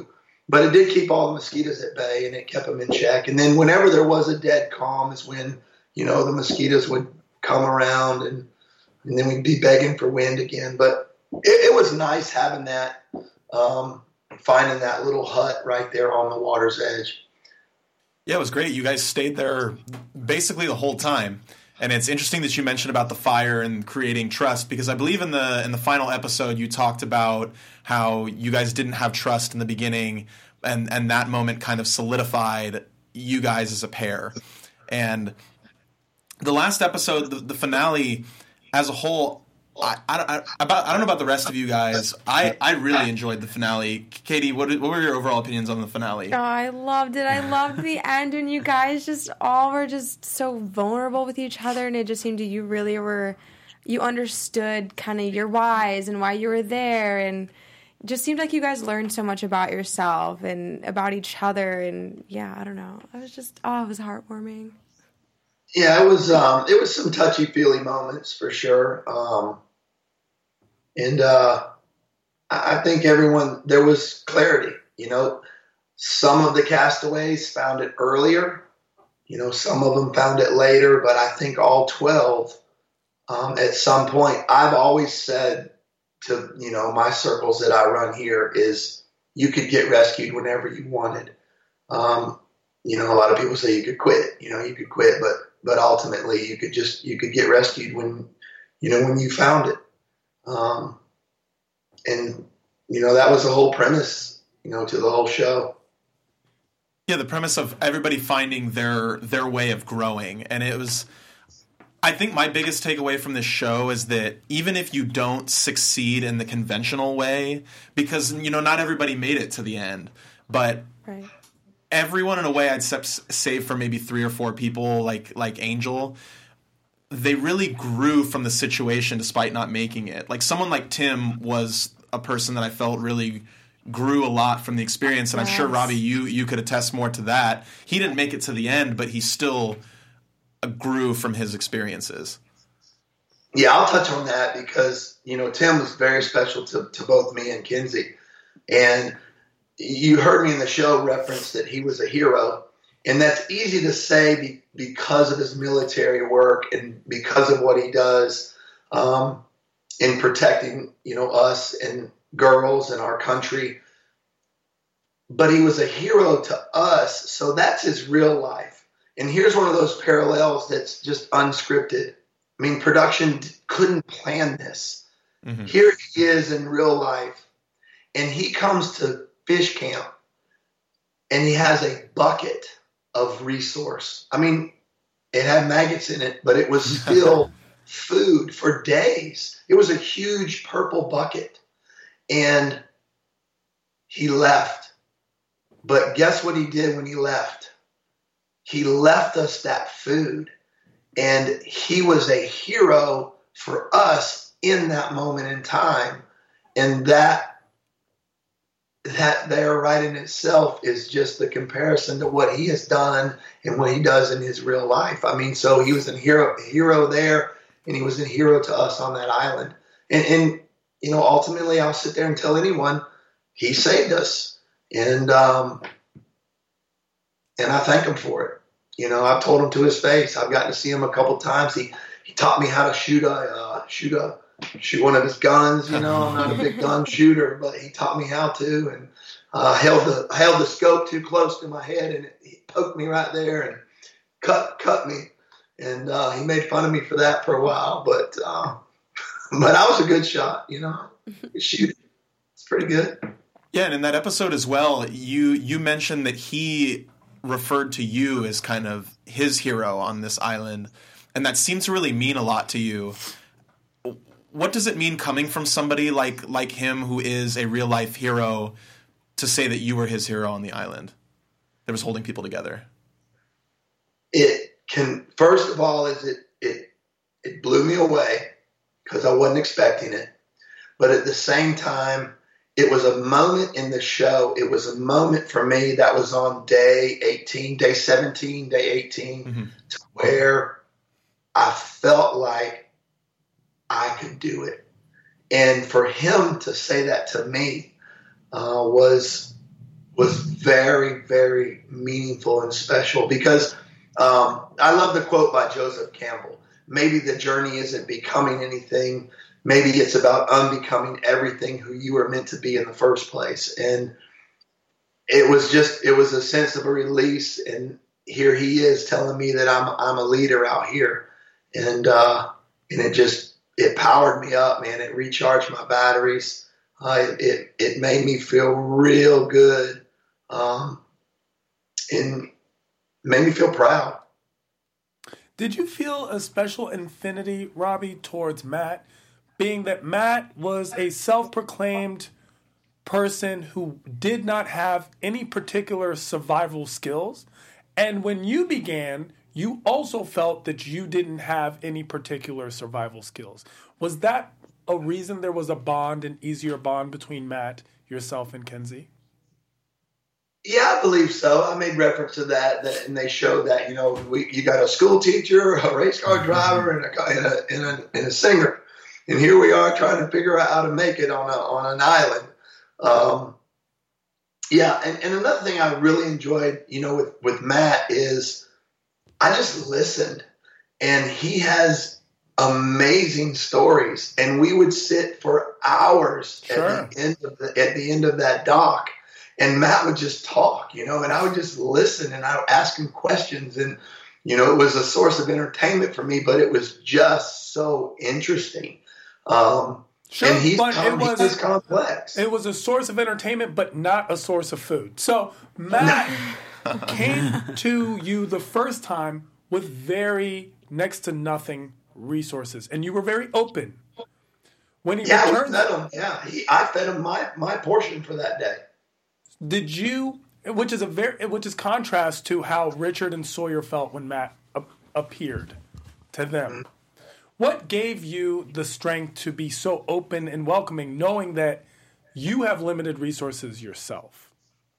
but it did keep all the mosquitoes at bay, and it kept them in check. And then whenever there was a dead calm is when, you know, the mosquitoes would come around, and, and then we'd be begging for wind again. But it, it was nice having that, um, finding that little hut right there on the water's edge. Yeah, it was great. You guys stayed there basically the whole time. And it's interesting that you mentioned about the fire and creating trust, because I believe in the in the final episode you talked about how you guys didn't have trust in the beginning, and, and that moment kind of solidified you guys as a pair. And the last episode, the, the finale as a whole, I, I, I, about, I don't know about the rest of you guys. I, I really enjoyed the finale. Katie, what, what were your overall opinions on the finale? Oh, I loved it. I loved the end when you guys just all were just so vulnerable with each other, and it just seemed to you really were, you understood kind of your whys and why you were there, and it just seemed like you guys learned so much about yourself and about each other, and yeah, I don't know. It was just, oh, it was heartwarming. Yeah, it was, um, it was some touchy-feely moments for sure. Um, And uh, I think everyone, there was clarity. You know, some of the castaways found it earlier. You know, some of them found it later. But I think all twelve, um, at some point, I've always said to, you know, my circles that I run here is you could get rescued whenever you wanted. Um, you know, a lot of people say you could quit. You know, you could quit. But, but ultimately, you could just, you could get rescued when, you know, when you found it. Um, and, you know, that was the whole premise, you know, to the whole show. Yeah, the premise of everybody finding their their way of growing. And it was, I think my biggest takeaway from this show is that even if you don't succeed in the conventional way, because, you know, not everybody made it to the end, but Right. everyone in a way, I'd save for maybe three or four people like like Angel, they really grew from the situation despite not making it. Like someone like Tim was a person that I felt really grew a lot from the experience, and yes. I'm sure, Robbie, you you could attest more to that. He didn't make it to the end, but he still grew from his experiences. Yeah, I'll touch on that because, you know, Tim was very special to, to both me and Kinsey. And you heard me in the show reference that he was a hero. And that's easy to say be, because of his military work and because of what he does um, in protecting, you know, us and girls and our country. But he was a hero to us, so that's his real life. And here's one of those parallels that's just unscripted. I mean, production couldn't plan this. Mm-hmm. Here he is in real life, and he comes to fish camp, and he has a bucket of resource. I mean, it had maggots in it, but it was still food for days. It was a huge purple bucket. And he left. But guess what he did when he left? He left us that food. And he was a hero for us in that moment in time. And that that there right in itself is just the comparison to what he has done and what he does in his real life. I mean, so he was a hero, a hero there, and he was a hero to us on that island. And, and you know, ultimately, I'll sit there and tell anyone he saved us, and um, and I thank him for it. You know, I've told him to his face. I've gotten to see him a couple times. He he taught me how to shoot a uh, shoot a. shoot one of his guns. You know, I'm not a big gun shooter, but he taught me how to, and uh, held the held the scope too close to my head, and it, he poked me right there and cut cut me, and uh, he made fun of me for that for a while, but uh, but I was a good shot. You know, shoot, it's pretty good. Yeah, and in that episode as well, you you mentioned that he referred to you as kind of his hero on this island, and that seemed to really mean a lot to you. What does it mean coming from somebody like like him who is a real life hero to say that you were his hero on the island that was holding people together? It can, first of all, is it it it blew me away because I wasn't expecting it. But at the same time, it was a moment in the show. It was a moment for me that was on day eighteen, day seventeen, day eighteen, mm-hmm. to where I felt like I could do it. And for him to say that to me uh, was was very, very meaningful and special because um, I love the quote by Joseph Campbell. Maybe the journey isn't becoming anything. Maybe it's about unbecoming everything who you were meant to be in the first place. And it was just, it was a sense of a release. And here he is telling me that I'm, I'm a leader out here. And, uh, and it just, it powered me up, man. It recharged my batteries. Uh, it, it made me feel real good. Um, and made me feel proud. Did you feel a special affinity, Robbie, towards Matt, being that Matt was a self-proclaimed person who did not have any particular survival skills, and when you began, you also felt that you didn't have any particular survival skills. Was that a reason there was a bond, an easier bond between Matt, yourself, and Kenzie? Yeah, I believe so. I made reference to that, that and they showed that, you know, we, you got a school teacher, a race car driver, and a, and a, and a, and a singer. And here we are trying to figure out how to make it on a, on an island. Um, yeah, and, and another thing I really enjoyed, you know, with, with Matt is I just listened. And he has amazing stories. And we would sit for hours Sure. at the end of the, at the end of that doc. And Matt would just talk, you know, and I would just listen and I would ask him questions. And, you know, it was a source of entertainment for me, but it was just so interesting. Um, Sure, and he's, but com- it was he's complex. It was a source of entertainment, but not a source of food. So Matt came to you the first time with very next to nothing resources, and you were very open. When he yeah, we returned, fed him. Yeah, he, I fed him my, my portion for that day. did you? Which is a very, which is contrast to how Richard and Sawyer felt when Matt a- appeared to them. What gave you the strength to be so open and welcoming, knowing that you have limited resources yourself?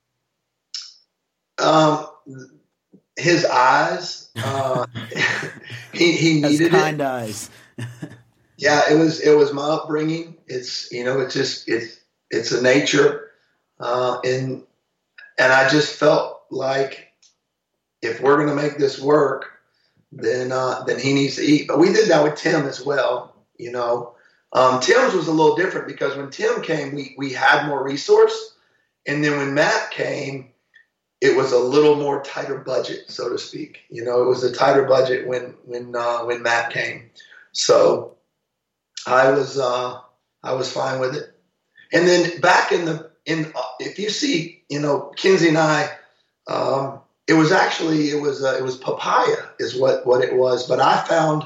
Um, his eyes, uh, he he That's needed kind it. eyes. Yeah, it was it was my upbringing. It's you know, it's just it's it's a nature, uh, and and I just felt like if we're gonna make this work, then uh, then he needs to eat. But we did that with Tim as well. You know, um, Tim's was a little different because when Tim came, we we had more resource, and then when Matt came, it was a little more tighter budget, so to speak. You know, it was a tighter budget when when uh, when Matt came. So I was uh, I was fine with it. And then back in the in uh, if you see, you know, Kenzie and I. Um, It was actually it was uh, it was papaya is what, what it was, but I found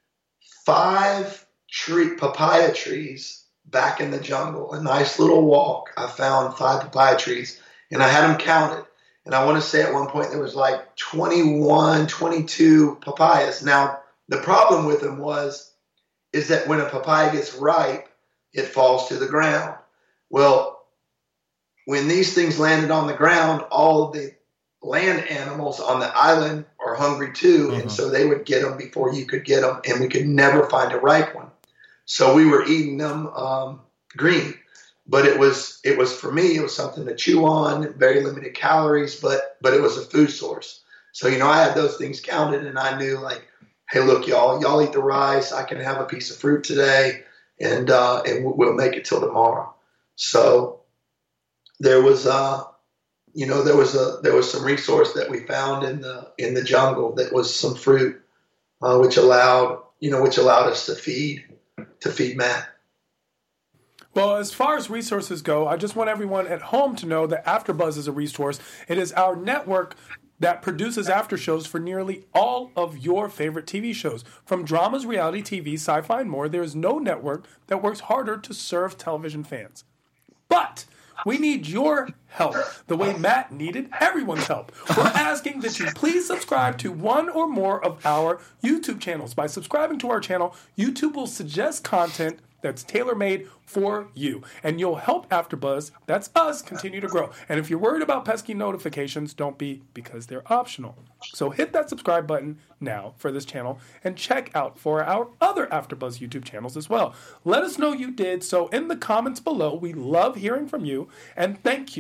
five tree papaya trees back in the jungle. A nice little walk. I found five papaya trees, and I had them counted. And I want to say at one point there was like twenty-one, twenty-two papayas. Now the problem with them was is that when a papaya gets ripe, it falls to the ground. Well, when these things landed on the ground, all of the land animals on the island are hungry too, mm-hmm. and so they would get them before you could get them, and we could never find a ripe one. So we were eating them um, green, but it was it was for me it was something to chew on, very limited calories, but but it was a food source. So you know I had those things counted, and I knew like, hey, look, y'all, y'all eat the rice. I can have a piece of fruit today, and uh, and we'll make it till tomorrow. So there was. Uh, You know, there was a there was some resource that we found in the in the jungle that was some fruit, uh, which allowed you know which allowed us to feed to feed Matt. Well, as far as resources go, I just want everyone at home to know that AfterBuzz is a resource. It is our network that produces after shows for nearly all of your favorite T V shows. From dramas, reality T V, sci-fi, and more, there is no network that works harder to serve television fans. But we need your help the way Matt needed everyone's help. We're asking that you please subscribe to one or more of our YouTube channels. By subscribing to our channel, YouTube will suggest content that's tailor-made for you. And you'll help AfterBuzz, that's us, continue to grow. And if you're worried about pesky notifications, don't be, because they're optional. So hit that subscribe button now for this channel and check out for our other AfterBuzz YouTube channels as well. Let us know you did so in the comments below. We love hearing from you. And thank you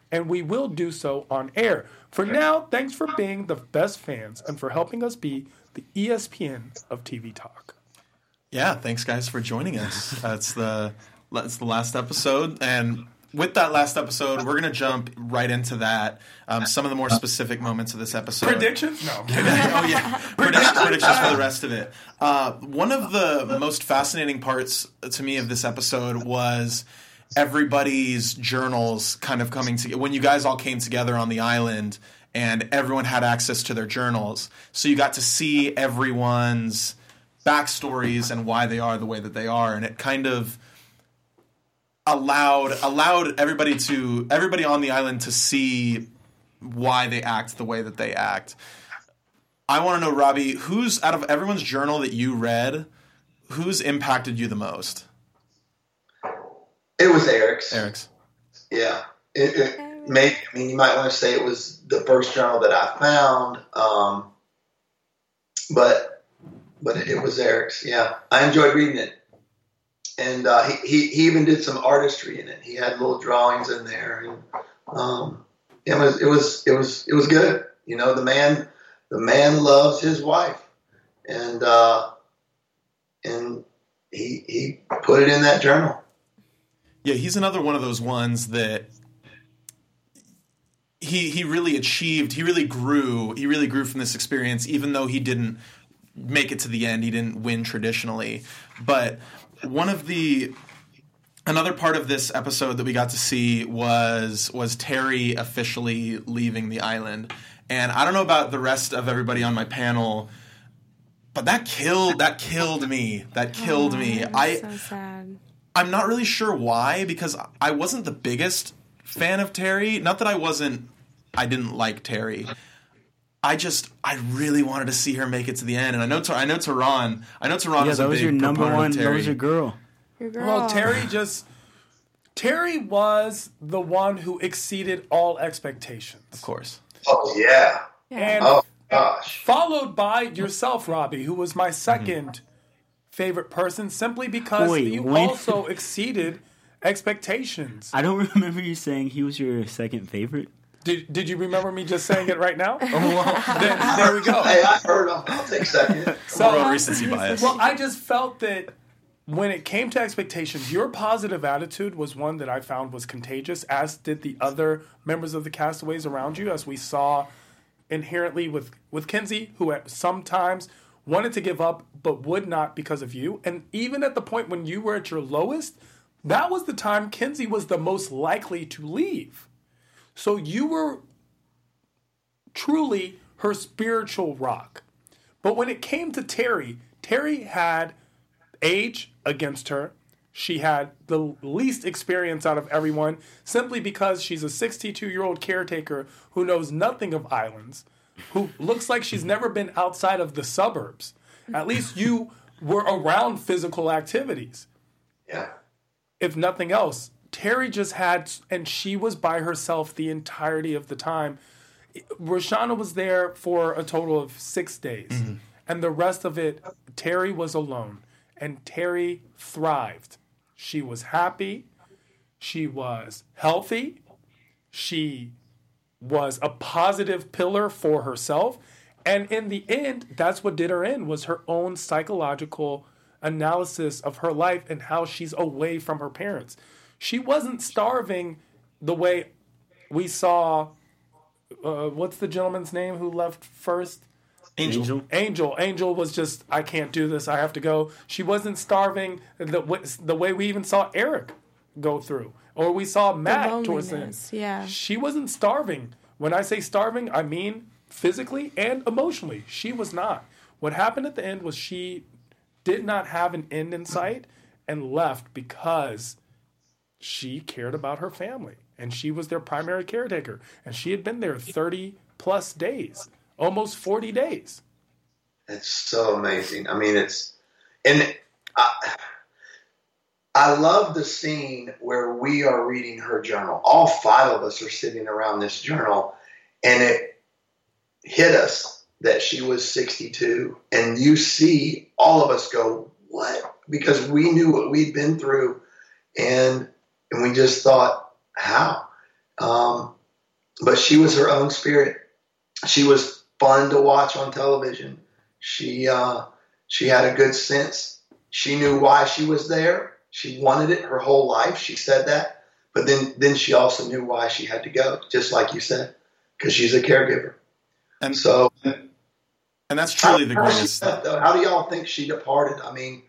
and we will do so on air. For now, thanks for being the best fans and for helping us be the E S P N of T V Talk. Yeah, thanks guys for joining us. That's the that's the last episode, and with that last episode, we're gonna jump right into that. Um, some of the more specific moments of this episode. Predictions? No. oh yeah, predictions, predictions for the rest of it. Uh, one of the most fascinating parts to me of this episode was everybody's journals kind of coming together. When you guys all came together on the island, and everyone had access to their journals, so you got to see everyone's backstories and why they are the way that they are, and it kind of allowed allowed everybody to everybody on the island to see why they act the way that they act. I want to know, Robbie, who's out of everyone's journal that you read, who's impacted you the most? It was Eric's. Eric's. Yeah. It, it made, I mean, you might want to say it was the first journal that I found, um, but but it was Eric's. Yeah, I enjoyed reading it. And uh, he, he he even did some artistry in it. He had little drawings in there, and um, it was it was it was it was good. You know, the man the man loves his wife, and uh, and he he put it in that journal. Yeah, he's another one of those ones that he he really achieved. He really grew. He really grew from this experience, even though he didn't make it to the end. He didn't win traditionally, but one of the another part of this episode that we got to see was was Terry officially leaving the island. And I don't know about the rest of everybody on my panel, but that killed that killed me. That killed oh, me. That I so sad. I'm not really sure why, because I wasn't the biggest fan of Terry. Not that I wasn't I didn't like Terry. I just, I really wanted to see her make it to the end, and I know, I know, Tehran, I know, Tehran Yeah, is that a was big your number proponent one. of That Terry. was your girl. Your girl. Well, Terry just Terry was the one who exceeded all expectations. Of course. Oh yeah. And Oh gosh. followed by yourself, Robbie, who was my second Mm-hmm. favorite person, simply because Wait, you when- also exceeded expectations. I don't remember you saying he was your second favorite. Did, did you remember me just saying it right now? Oh, well, then, there we go. Hey, I heard him. I'll take second. We're on recency bias. Well, I just felt that when it came to expectations, your positive attitude was one that I found was contagious, as did the other members of the castaways around you, as we saw inherently with, with Kinsey, who at sometimes wanted to give up but would not because of you. And even at the point when you were at your lowest, that was the time Kinsey was the most likely to leave. So you were truly her spiritual rock. But when it came to Terry, Terry had age against her. She had the least experience out of everyone simply because she's a sixty-two-year-old caretaker who knows nothing of islands, who looks like she's never been outside of the suburbs. At least you were around physical activities. Yeah. If nothing else, Terry just had, and she was by herself the entirety of the time. Roshana was there for a total of six days. Mm-hmm. And the rest of it, Terry was alone. And Terry thrived. She was happy. She was healthy. She was a positive pillar for herself. And in the end, that's what did her in, was her own psychological analysis of her life and how she's away from her parents. She wasn't starving the way we saw, uh, what's the gentleman's name who left first? Angel. Angel. Angel. Angel was just, I can't do this, I have to go. She wasn't starving the, the way we even saw Eric go through. Or we saw Matt towards the end. Yeah. She wasn't starving. When I say starving, I mean physically and emotionally. She was not. What happened at the end was she did not have an end in sight and left because she cared about her family, and she was their primary caretaker, and she had been there thirty plus days, almost forty days. It's so amazing. I mean, it's, and I, I love the scene where we are reading her journal. All five of us are sitting around this journal, and it hit us that she was sixty-two, and you see all of us go, what? Because we knew what we'd been through, and and we just thought, how? Um, but she was her own spirit. She was fun to watch on television. She uh, she had a good sense. She knew why she was there. She wanted it her whole life. She said that. But then, then she also knew why she had to go, just like you said, because she's a caregiver. And so, and that's truly the greatest. How, how do y'all think she departed? I mean,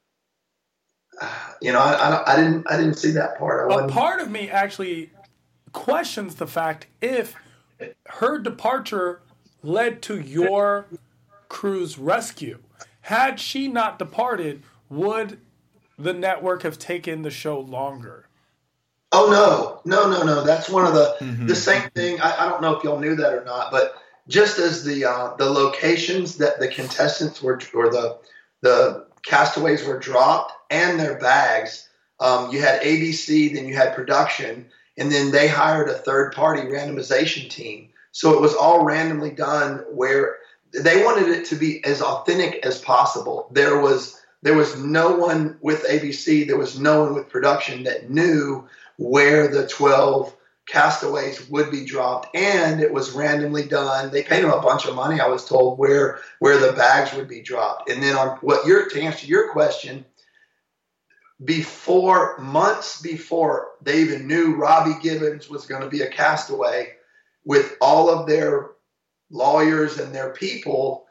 you know, I, I, I didn't I didn't see that part. A part of me actually questions the fact if her departure led to your crew's rescue. Had she not departed, would the network have taken the show longer? Oh, no. No, no, no. That's one of the mm-hmm. the same thing. I, I don't know if y'all knew that or not, but just as the uh, the locations that the contestants were, or the the castaways were dropped and their bags, um, you had A B C, then you had production, and then they hired a third-party randomization team. So it was all randomly done where they wanted it to be as authentic as possible. There was there was no one with A B C, there was no one with production that knew where the twelve castaways would be dropped, and it was randomly done. They paid them a bunch of money, I was told, where where the bags would be dropped. And then on what your to answer your question, before months before they even knew Robbie Gibbons was going to be a castaway, with all of their lawyers and their people,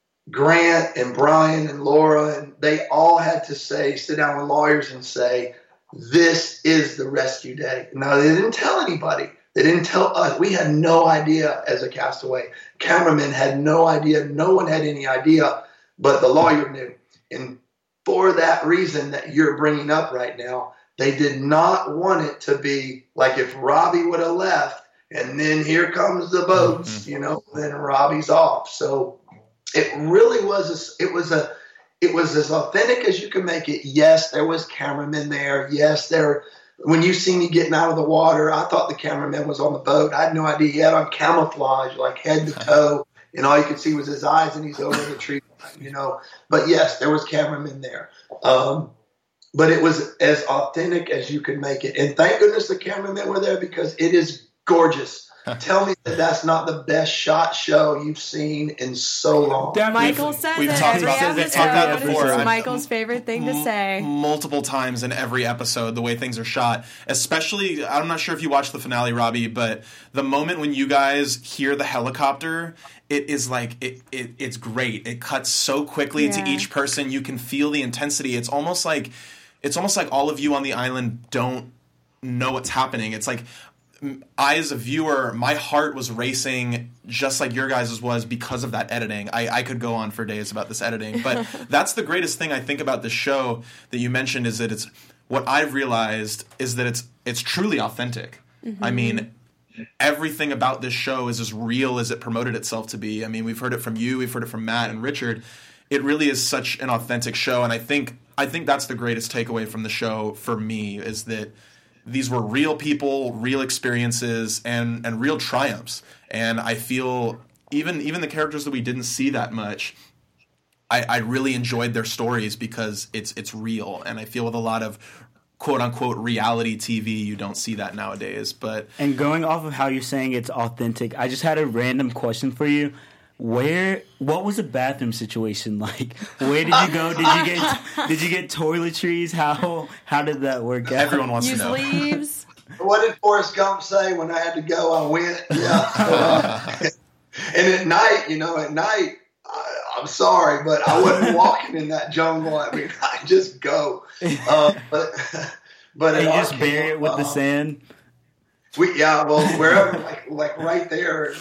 Grant and Brian and Laura, and they all had to say, sit down with lawyers and say, this is the rescue day. Now, they didn't tell anybody. They didn't tell us. We had no idea as a castaway. Cameramen had no idea. No one had any idea, but the lawyer knew. And for that reason that you're bringing up right now, they did not want it to be like if Robbie would have left and then here comes the boats, you know, then Robbie's off. So it really was, a, it was a, It was as authentic as you could make it. Yes, there was cameramen there. Yes, there. When you see me getting out of the water, I thought the cameraman was on the boat. I had no idea. He had on camouflage, like head to toe, and all you could see was his eyes, and he's over the tree, you know. But yes, there was cameramen there. Um, but it was as authentic as you could make it. And thank goodness the cameramen were there, because it is gorgeous. Tell me that that's not the best shot show you've seen in so long. Michael says we've it talked every about episode. this talked This before. is Michael's favorite thing to say. Multiple times in every episode, the way things are shot. Especially, I'm not sure if you watched the finale, Robbie, but the moment when you guys hear the helicopter, it is like, it, it it's great. It cuts so quickly Yeah. to each person. You can feel the intensity. It's almost like, it's almost like all of you on the island don't know what's happening. It's like, I, as a viewer, my heart was racing just like your guys' was because of that editing. I, I could go on for days about this editing, but that's the greatest thing I think about this show that you mentioned, is that it's, what I've realized is that it's it's truly authentic. Mm-hmm. I mean, everything about this show is as real as it promoted itself to be. I mean, we've heard it from you, we've heard it from Matt and Richard. It really is such an authentic show, and I think I think that's the greatest takeaway from the show for me, is that these were real people, real experiences, and, and real triumphs. And I feel even even the characters that we didn't see that much, I, I really enjoyed their stories because it's it's real. And I feel with a lot of quote-unquote reality T V, you don't see that nowadays. But And going off of how you're saying it's authentic, I just had a random question for you. Where? What was the bathroom situation like? Where did you go? Did you get? Did you get toiletries? How? How did that work out? everyone wants Use to know. leaves. What did Forrest Gump say when I had to go? I went. Yeah. So, uh, and at night, you know, at night, I, I'm sorry, but I wasn't walking in that jungle. I mean, I just go. Uh, but but And in you our just bury camp, it with the uh, sand. We yeah, well, wherever, like like right there,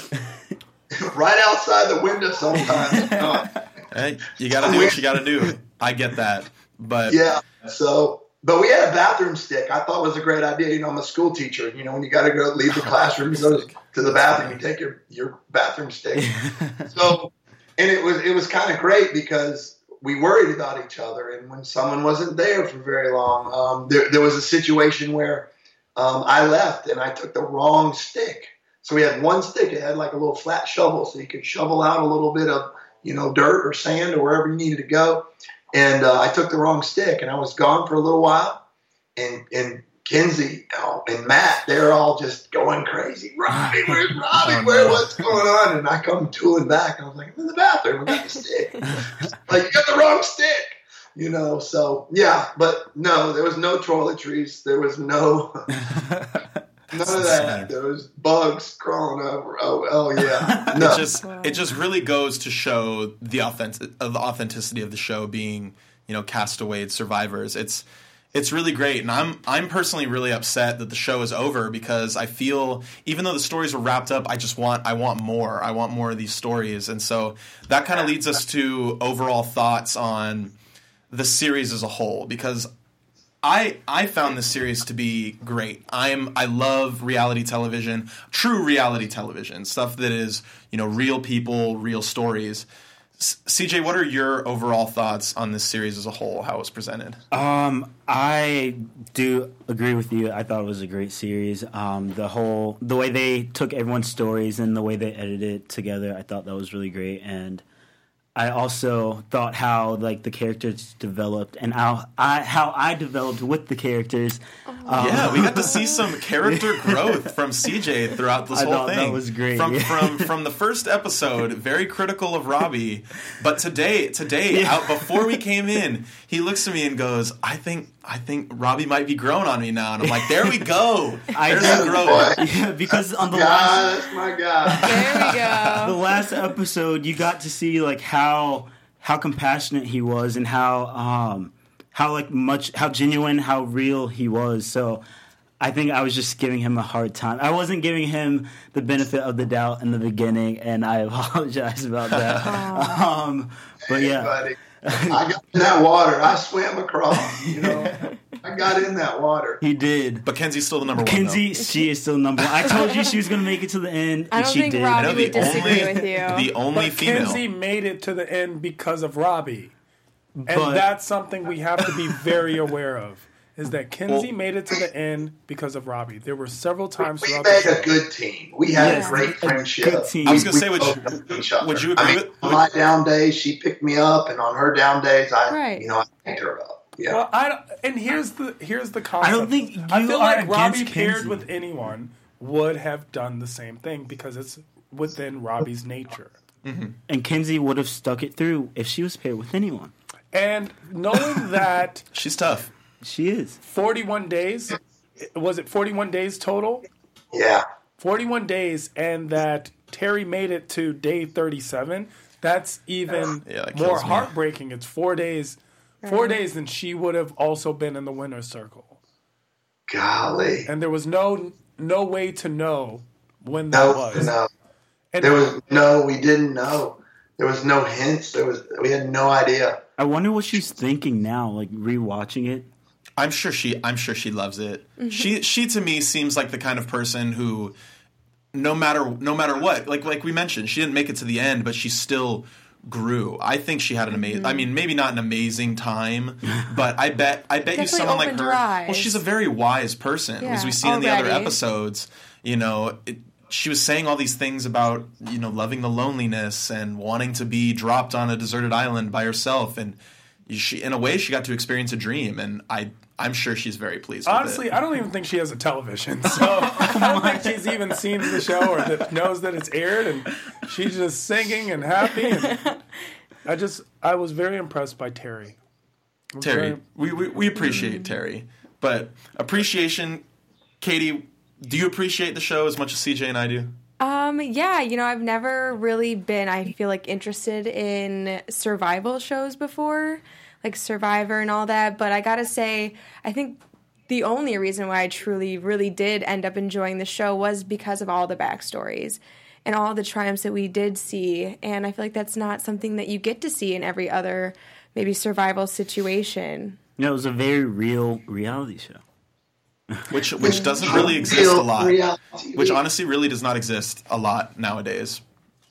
right outside the window. Sometimes. Uh, Hey, you got to do what you got to do. I get that, but Yeah. So, but we had a bathroom stick. I thought it was a great idea. You know, I'm a school teacher. You know, when you got to go leave the classroom, you go to the bathroom, you take your, your bathroom stick. So, and it was it was kind of great because we worried about each other. And when someone wasn't there for very long, um, there there was a situation where um, I left and I took the wrong stick. So we had one stick. It had like a little flat shovel, so you could shovel out a little bit of, you know, dirt or sand or wherever you needed to go. And uh, I took the wrong stick, and I was gone for a little while. And and Kenzie oh, and Matt, they're all just going crazy. Robbie, where's Robbie? Where, what's going on? And I come tooling back, and I was like, I'm in the bathroom. I got the stick. Like, you got the wrong stick. You know, so, yeah. But, no, there was no toiletries. There was no... None of that. There was bugs crawling over. Oh, oh yeah. No. It just it just really goes to show the authentic uh, the authenticity of the show being, you know, castaway survivors. It's it's really great, and I'm I'm personally really upset that the show is over because I feel even though the stories are wrapped up, I just want I want more. I want more of these stories, and so that kind of leads us to overall thoughts on the series as a whole because. I I found this series to be great. I'm I love reality television, true reality television, stuff that is, you know, real people, real stories. S- C J, what are your overall thoughts on this series as a whole, how it was presented? Um, I do agree with you. I thought it was a great series. Um, the whole the way they took everyone's stories and the way they edited it together, I thought that was really great. And I also thought how like the characters developed and how I how I developed with the characters. Um, yeah, we got to see some character growth from C J throughout this I whole thought thing. that was great. From yeah. from from the first episode, very critical of Robbie, but today today Yeah. out before we came in, he looks at me and goes, "I think I think Robbie might be grown on me now." And I'm like, "There we go. I There's do. the growth." Yeah, because on the God, last that's my God. There we the go. last episode, you got to see like how how compassionate he was and how um how like much how genuine, how real he was. So I think I was just giving him a hard time. I wasn't giving him the benefit of the doubt in the beginning, and I apologize about that. um, but Hey, yeah, buddy. I got in that water. I swam across, you know. I got in that water. he did. But Kenzie's still the number one. Kenzie, though. she is still number one. I told you she was going to make it to the end, I and don't she think did. Robbie I know the would disagree only with you. the only But female. Kenzie made it to the end because of Robbie. And But- that's something we have to be very aware of. Is that Kenzie Well- made it to the end because of Robbie. There were several times We throughout the made show. a good team. We had Yes, a great a friendship. good team. I was gonna We say, would you- both each other. would you I agree mean, with- on my down days, she picked me up, and on her down days, I, Right. you know, I picked her up. Yeah. Well, I don't, and here's the here's the concept. I don't think I you feel are like Robbie against paired Kenzie. with anyone would have done the same thing because it's within Robbie's nature. And Kenzie would have stuck it through if she was paired with anyone. And knowing that She's tough. She is. forty-one days, was it forty-one days total? yeah. forty-one days, and that Terry made it to day thirty-seven. That's even Yeah, that more kills me. heartbreaking. It's four days, four Right. days, and she would have also been in the winner's circle. Golly. And there was no no way to know when that No, was. no. And There was no, we didn't know. There was no hints. There was, we had no idea. I wonder what she's thinking now, like rewatching it. I'm sure she. I'm sure she loves it. She. She to me seems like the kind of person who, no matter no matter what, like like we mentioned, she didn't make it to the end, but she still grew. I think she had an amazing. I mean, maybe not an amazing time, but I bet I bet you Definitely someone like opened her. her eyes. Well, she's a very wise person, as Yeah, we've seen in the other already. episodes. You know. It, she was saying all these things about, you know, loving the loneliness and wanting to be dropped on a deserted island by herself, and she, in a way, she got to experience a dream, and I, I'm sure she's very pleased. honestly, with it. I don't even think she has a television, so I don't think she's even seen the show or that knows that it's aired, and she's just singing and happy. And I just, I was very impressed by Terry. I was Terry, very- we, we we appreciate Terry, but appreciation, Katie. Do you appreciate the show as much as C J and I do? Um, yeah, you know, I've never really been, I feel like, interested in survival shows before, like Survivor and all that. But I gotta say, I think the only reason why I truly, really did end up enjoying the show was because of all the backstories and all the triumphs that we did see. And I feel like that's not something that you get to see in every other, maybe, survival situation. You know, it was a very real reality show. Which which doesn't really exist a Real lot. reality. Which honestly really does not exist a lot nowadays.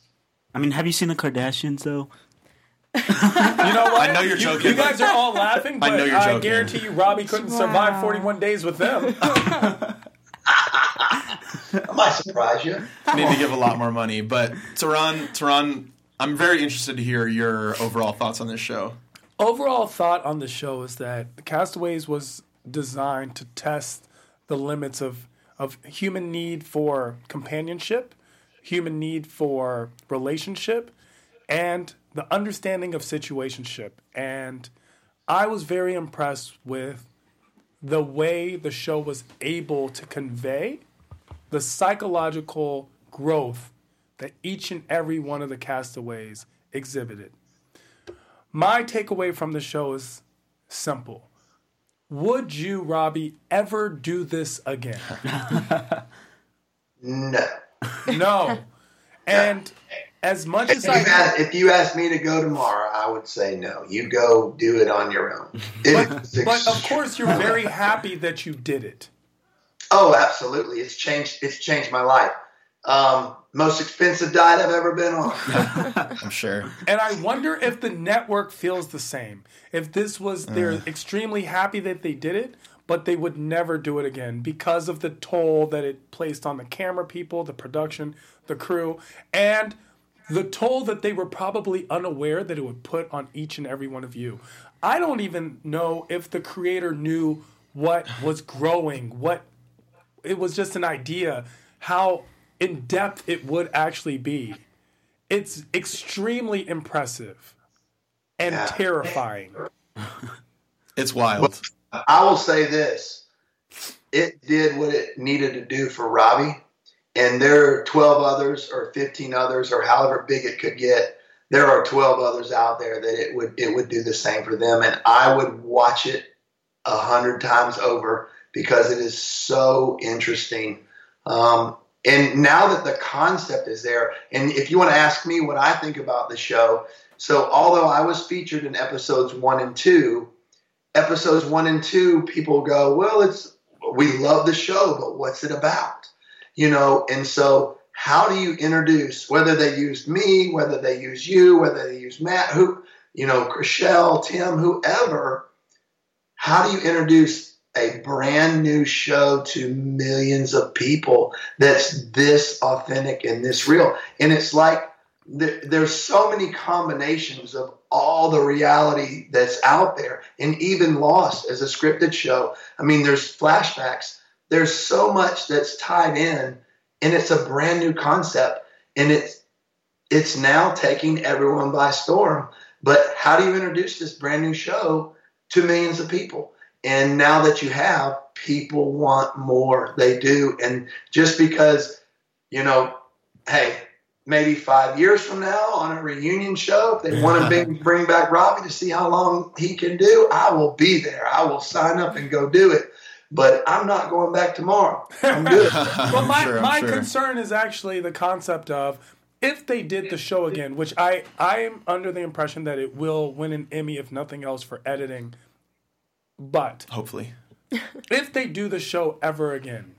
I mean, have you seen the Kardashians though? You know what? I know you're You- joking. You, guys are all laughing, but I know you're I joking. guarantee you Robbie couldn't Wow. survive forty-one days with them. I might surprise you. Need to give a lot more money, but Tehran, Tehran, I'm very interested to hear your overall thoughts on this show. Overall thought on the show is that Castaways was designed to test the limits of, of human need for companionship, human need for relationship, and the understanding of situationship. And I was very impressed with the way the show was able to convey the psychological growth that each and every one of the castaways exhibited. My takeaway from the show is simple. Would you, Robbie, ever do this again? No. No. And as much as If I... you, ask, if you asked me to go tomorrow, I would say no. You go do it on your own. But, It's but of course, you're very happy that you did it. Oh, absolutely. It's changed. It's changed my life. Um, most expensive diet I've ever been on. I'm sure. And I wonder if the network feels the same. If this was, they're uh. extremely happy that they did it, but they would never do it again because of the toll that it placed on the camera people, the production, the crew, and the toll that they were probably unaware that it would put on each and every one of you. I don't even know if the creator knew what was growing, what it was just an idea, how in depth it would actually be. It's extremely impressive and yeah. terrifying. It's wild. I will say this. It did what it needed to do for Robbie. And there are twelve others or fifteen others or however big it could get. There are twelve others out there that it would it would do the same for them. And I would watch it a hundred times over because it is so interesting. Um, and now that the concept is there, and if you want to ask me what I think about the show, so although I was featured in episodes one and two, episodes one and two, people go, well, it's we love the show, but what's it about? You know, and so how do you introduce, whether they used me, whether they use you, whether they use Matt, who, you know, Chriselle, Tim, whoever, how do you introduce a brand new show to millions of people that's this authentic and this real? And it's like th- there's so many combinations of all the reality that's out there, and even Lost as a scripted show. I mean, there's flashbacks. There's so much that's tied in, and it's a brand new concept, and it's it's now taking everyone by storm. But how do you introduce this brand new show to millions of people? And now that you have, people want more. They do. And just because, you know, hey, maybe five years from now on a reunion show, if they want to bring, bring back Robbie to see how long he can do, I will be there. I will sign up and go do it. But I'm not going back tomorrow. I'm good. Well, my, sure, my sure. concern is actually the concept of if they did the show again, which I I am under the impression that it will win an Emmy, if nothing else, for editing. But hopefully, if they do the show ever again,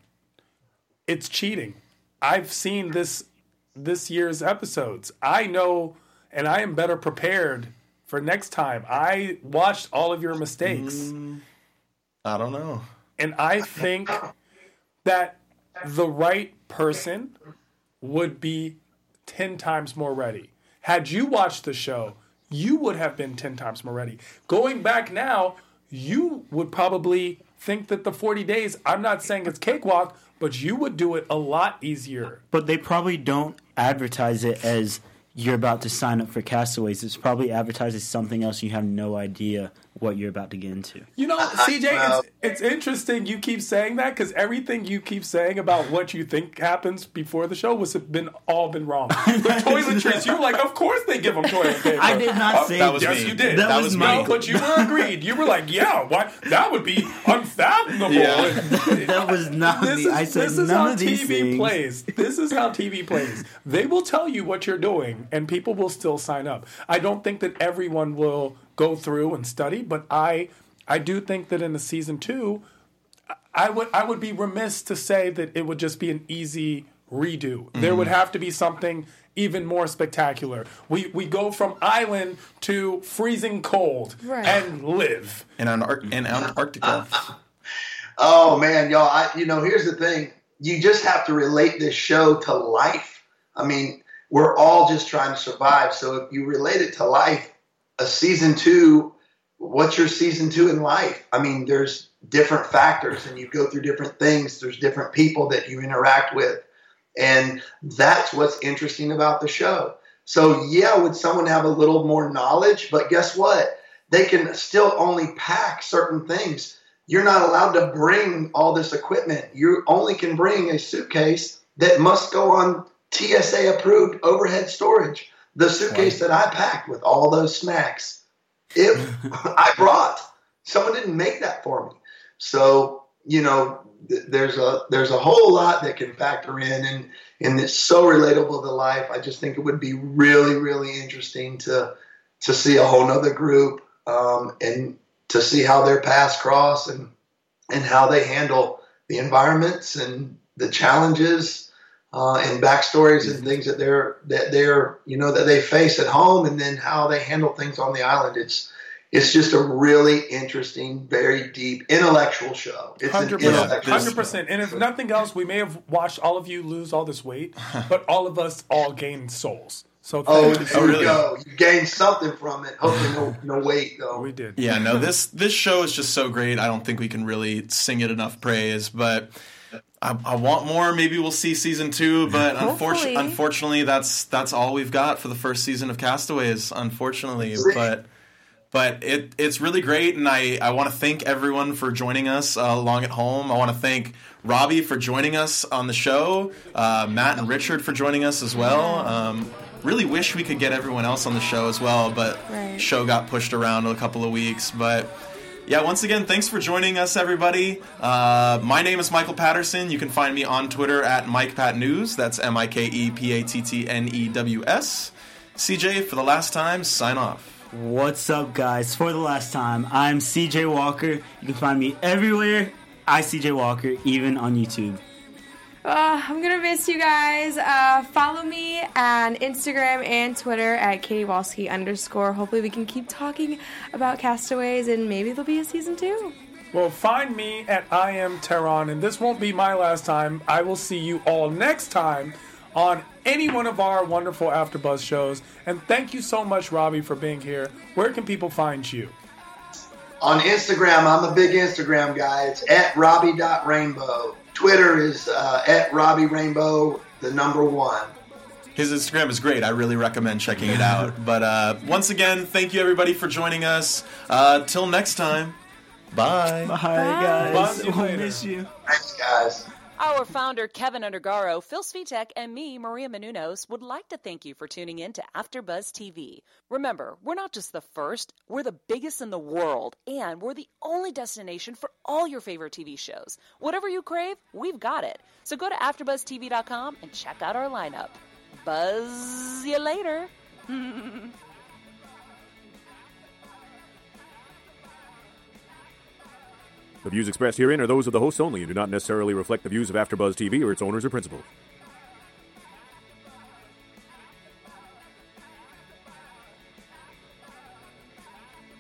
it's cheating. I've seen this this year's episodes. I know, and I am better prepared for next time. I watched all of your mistakes. Mm, I don't know. And I think that the right person would be ten times more ready. Had you watched the show, you would have been ten times more ready. Going back now, you would probably think that the forty days, I'm not saying it's cakewalk, but you would do it a lot easier. But they probably don't advertise it as you're about to sign up for Castaways. It's probably advertised as something else. You have no idea what you're about to get into. You know, C J, it's, it's interesting you keep saying that because everything you keep saying about what you think happens before the show was been all been wrong. The toiletries, you were like, of course they give them toilet paper. I did not oh, say that was Yes, me. you did. That, That was, was me. No, but you were agreed. You were like, yeah, why? That would be unfathomable. Yeah. That was not This me. is, I said this is none how of T these V things. plays. This is how T V plays. They will tell you what you're doing, and people will still sign up. I don't think that everyone will go through and study, but I, I do think that in the season two, I would I would be remiss to say that it would just be an easy redo. Mm-hmm. There would have to be something even more spectacular. We we go from island to freezing cold Right. and live. In, Antar- in Antarctica. Oh man, y'all! I, you know, here's the thing: you just have to relate this show to life. I mean, we're all just trying to survive. So if you relate it to life, a season two, what's your season two in life? I mean, there's different factors and you go through different things. There's different people that you interact with. And that's what's interesting about the show. So, yeah, would someone have a little more knowledge? But guess what? They can still only pack certain things. You're not allowed to bring all this equipment. You only can bring a suitcase that must go on T S A-approved overhead storage. The suitcase that I packed with all those snacks, it I brought. Someone didn't make that for me. So, you know, th- there's a there's a whole lot that can factor in, and, and it's so relatable to life. I just think it would be really, really interesting to to see a whole nother group um, and to see how their paths cross and and how they handle the environments and the challenges uh, and backstories and things that they're that they're you know that they face at home, and then how they handle things on the island. It's It's just a really interesting, very deep, intellectual show. It's one hundred an percent. intellectual one hundred percent. And if nothing else, we may have watched all of you lose all this weight, but all of us all gained souls. So Oh, thank you. there we go. You gained something from it. Hopefully no, no weight, though. We did. Yeah, no, this this show is just so great. I don't think we can really sing it enough praise, but I, I want more. Maybe we'll see season two, but unfortunately, Hopefully. unfortunately, that's that's all we've got for the first season of Castaways. Unfortunately, but. But it, it's really great, and I, I want to thank everyone for joining us uh, along at home. I want to thank Robbie for joining us on the show, uh, Matt and Richard for joining us as well. Um, really wish we could get everyone else on the show as well, but Right. show got pushed around a couple of weeks. But yeah, once again, thanks for joining us, everybody. Uh, my name is Michael Patterson. You can find me on Twitter at MikePatNews. That's M I K E P A T T N E W S. C J, for the last time, sign off. What's up, guys? For the last time, I'm C J Walker. You can find me everywhere. I C J Walker, even on YouTube. Uh, I'm gonna miss you guys. Uh, follow me on Instagram and Twitter at Katie Walski underscore. Hopefully we can keep talking about Castaways, and maybe there'll be a season two. Well, find me at I am Tehran, and this won't be my last time. I will see you all next time on any one of our wonderful AfterBuzz shows. And thank you so much, Robbie, for being here. Where can people find you? On Instagram, I'm a big Instagram guy. It's at Robbie dot Rainbow. Twitter is uh, at Robbie Rainbow, the number one. His Instagram is great. I really recommend checking it out. But uh, once again, thank you, everybody, for joining us. Uh, till next time, bye. Bye, Bye. guys. Buzz you We'll later. miss you. Thanks, guys. Our founder, Kevin Undergaro, Phil Svitek, and me, Maria Menounos, would like to thank you for tuning in to AfterBuzz T V. Remember, we're not just the first, we're the biggest in the world, and we're the only destination for all your favorite T V shows. Whatever you crave, we've got it. So go to after buzz T V dot com and check out our lineup. Buzz you later. The views expressed herein are those of the hosts only and do not necessarily reflect the views of AfterBuzz T V or its owners or principals.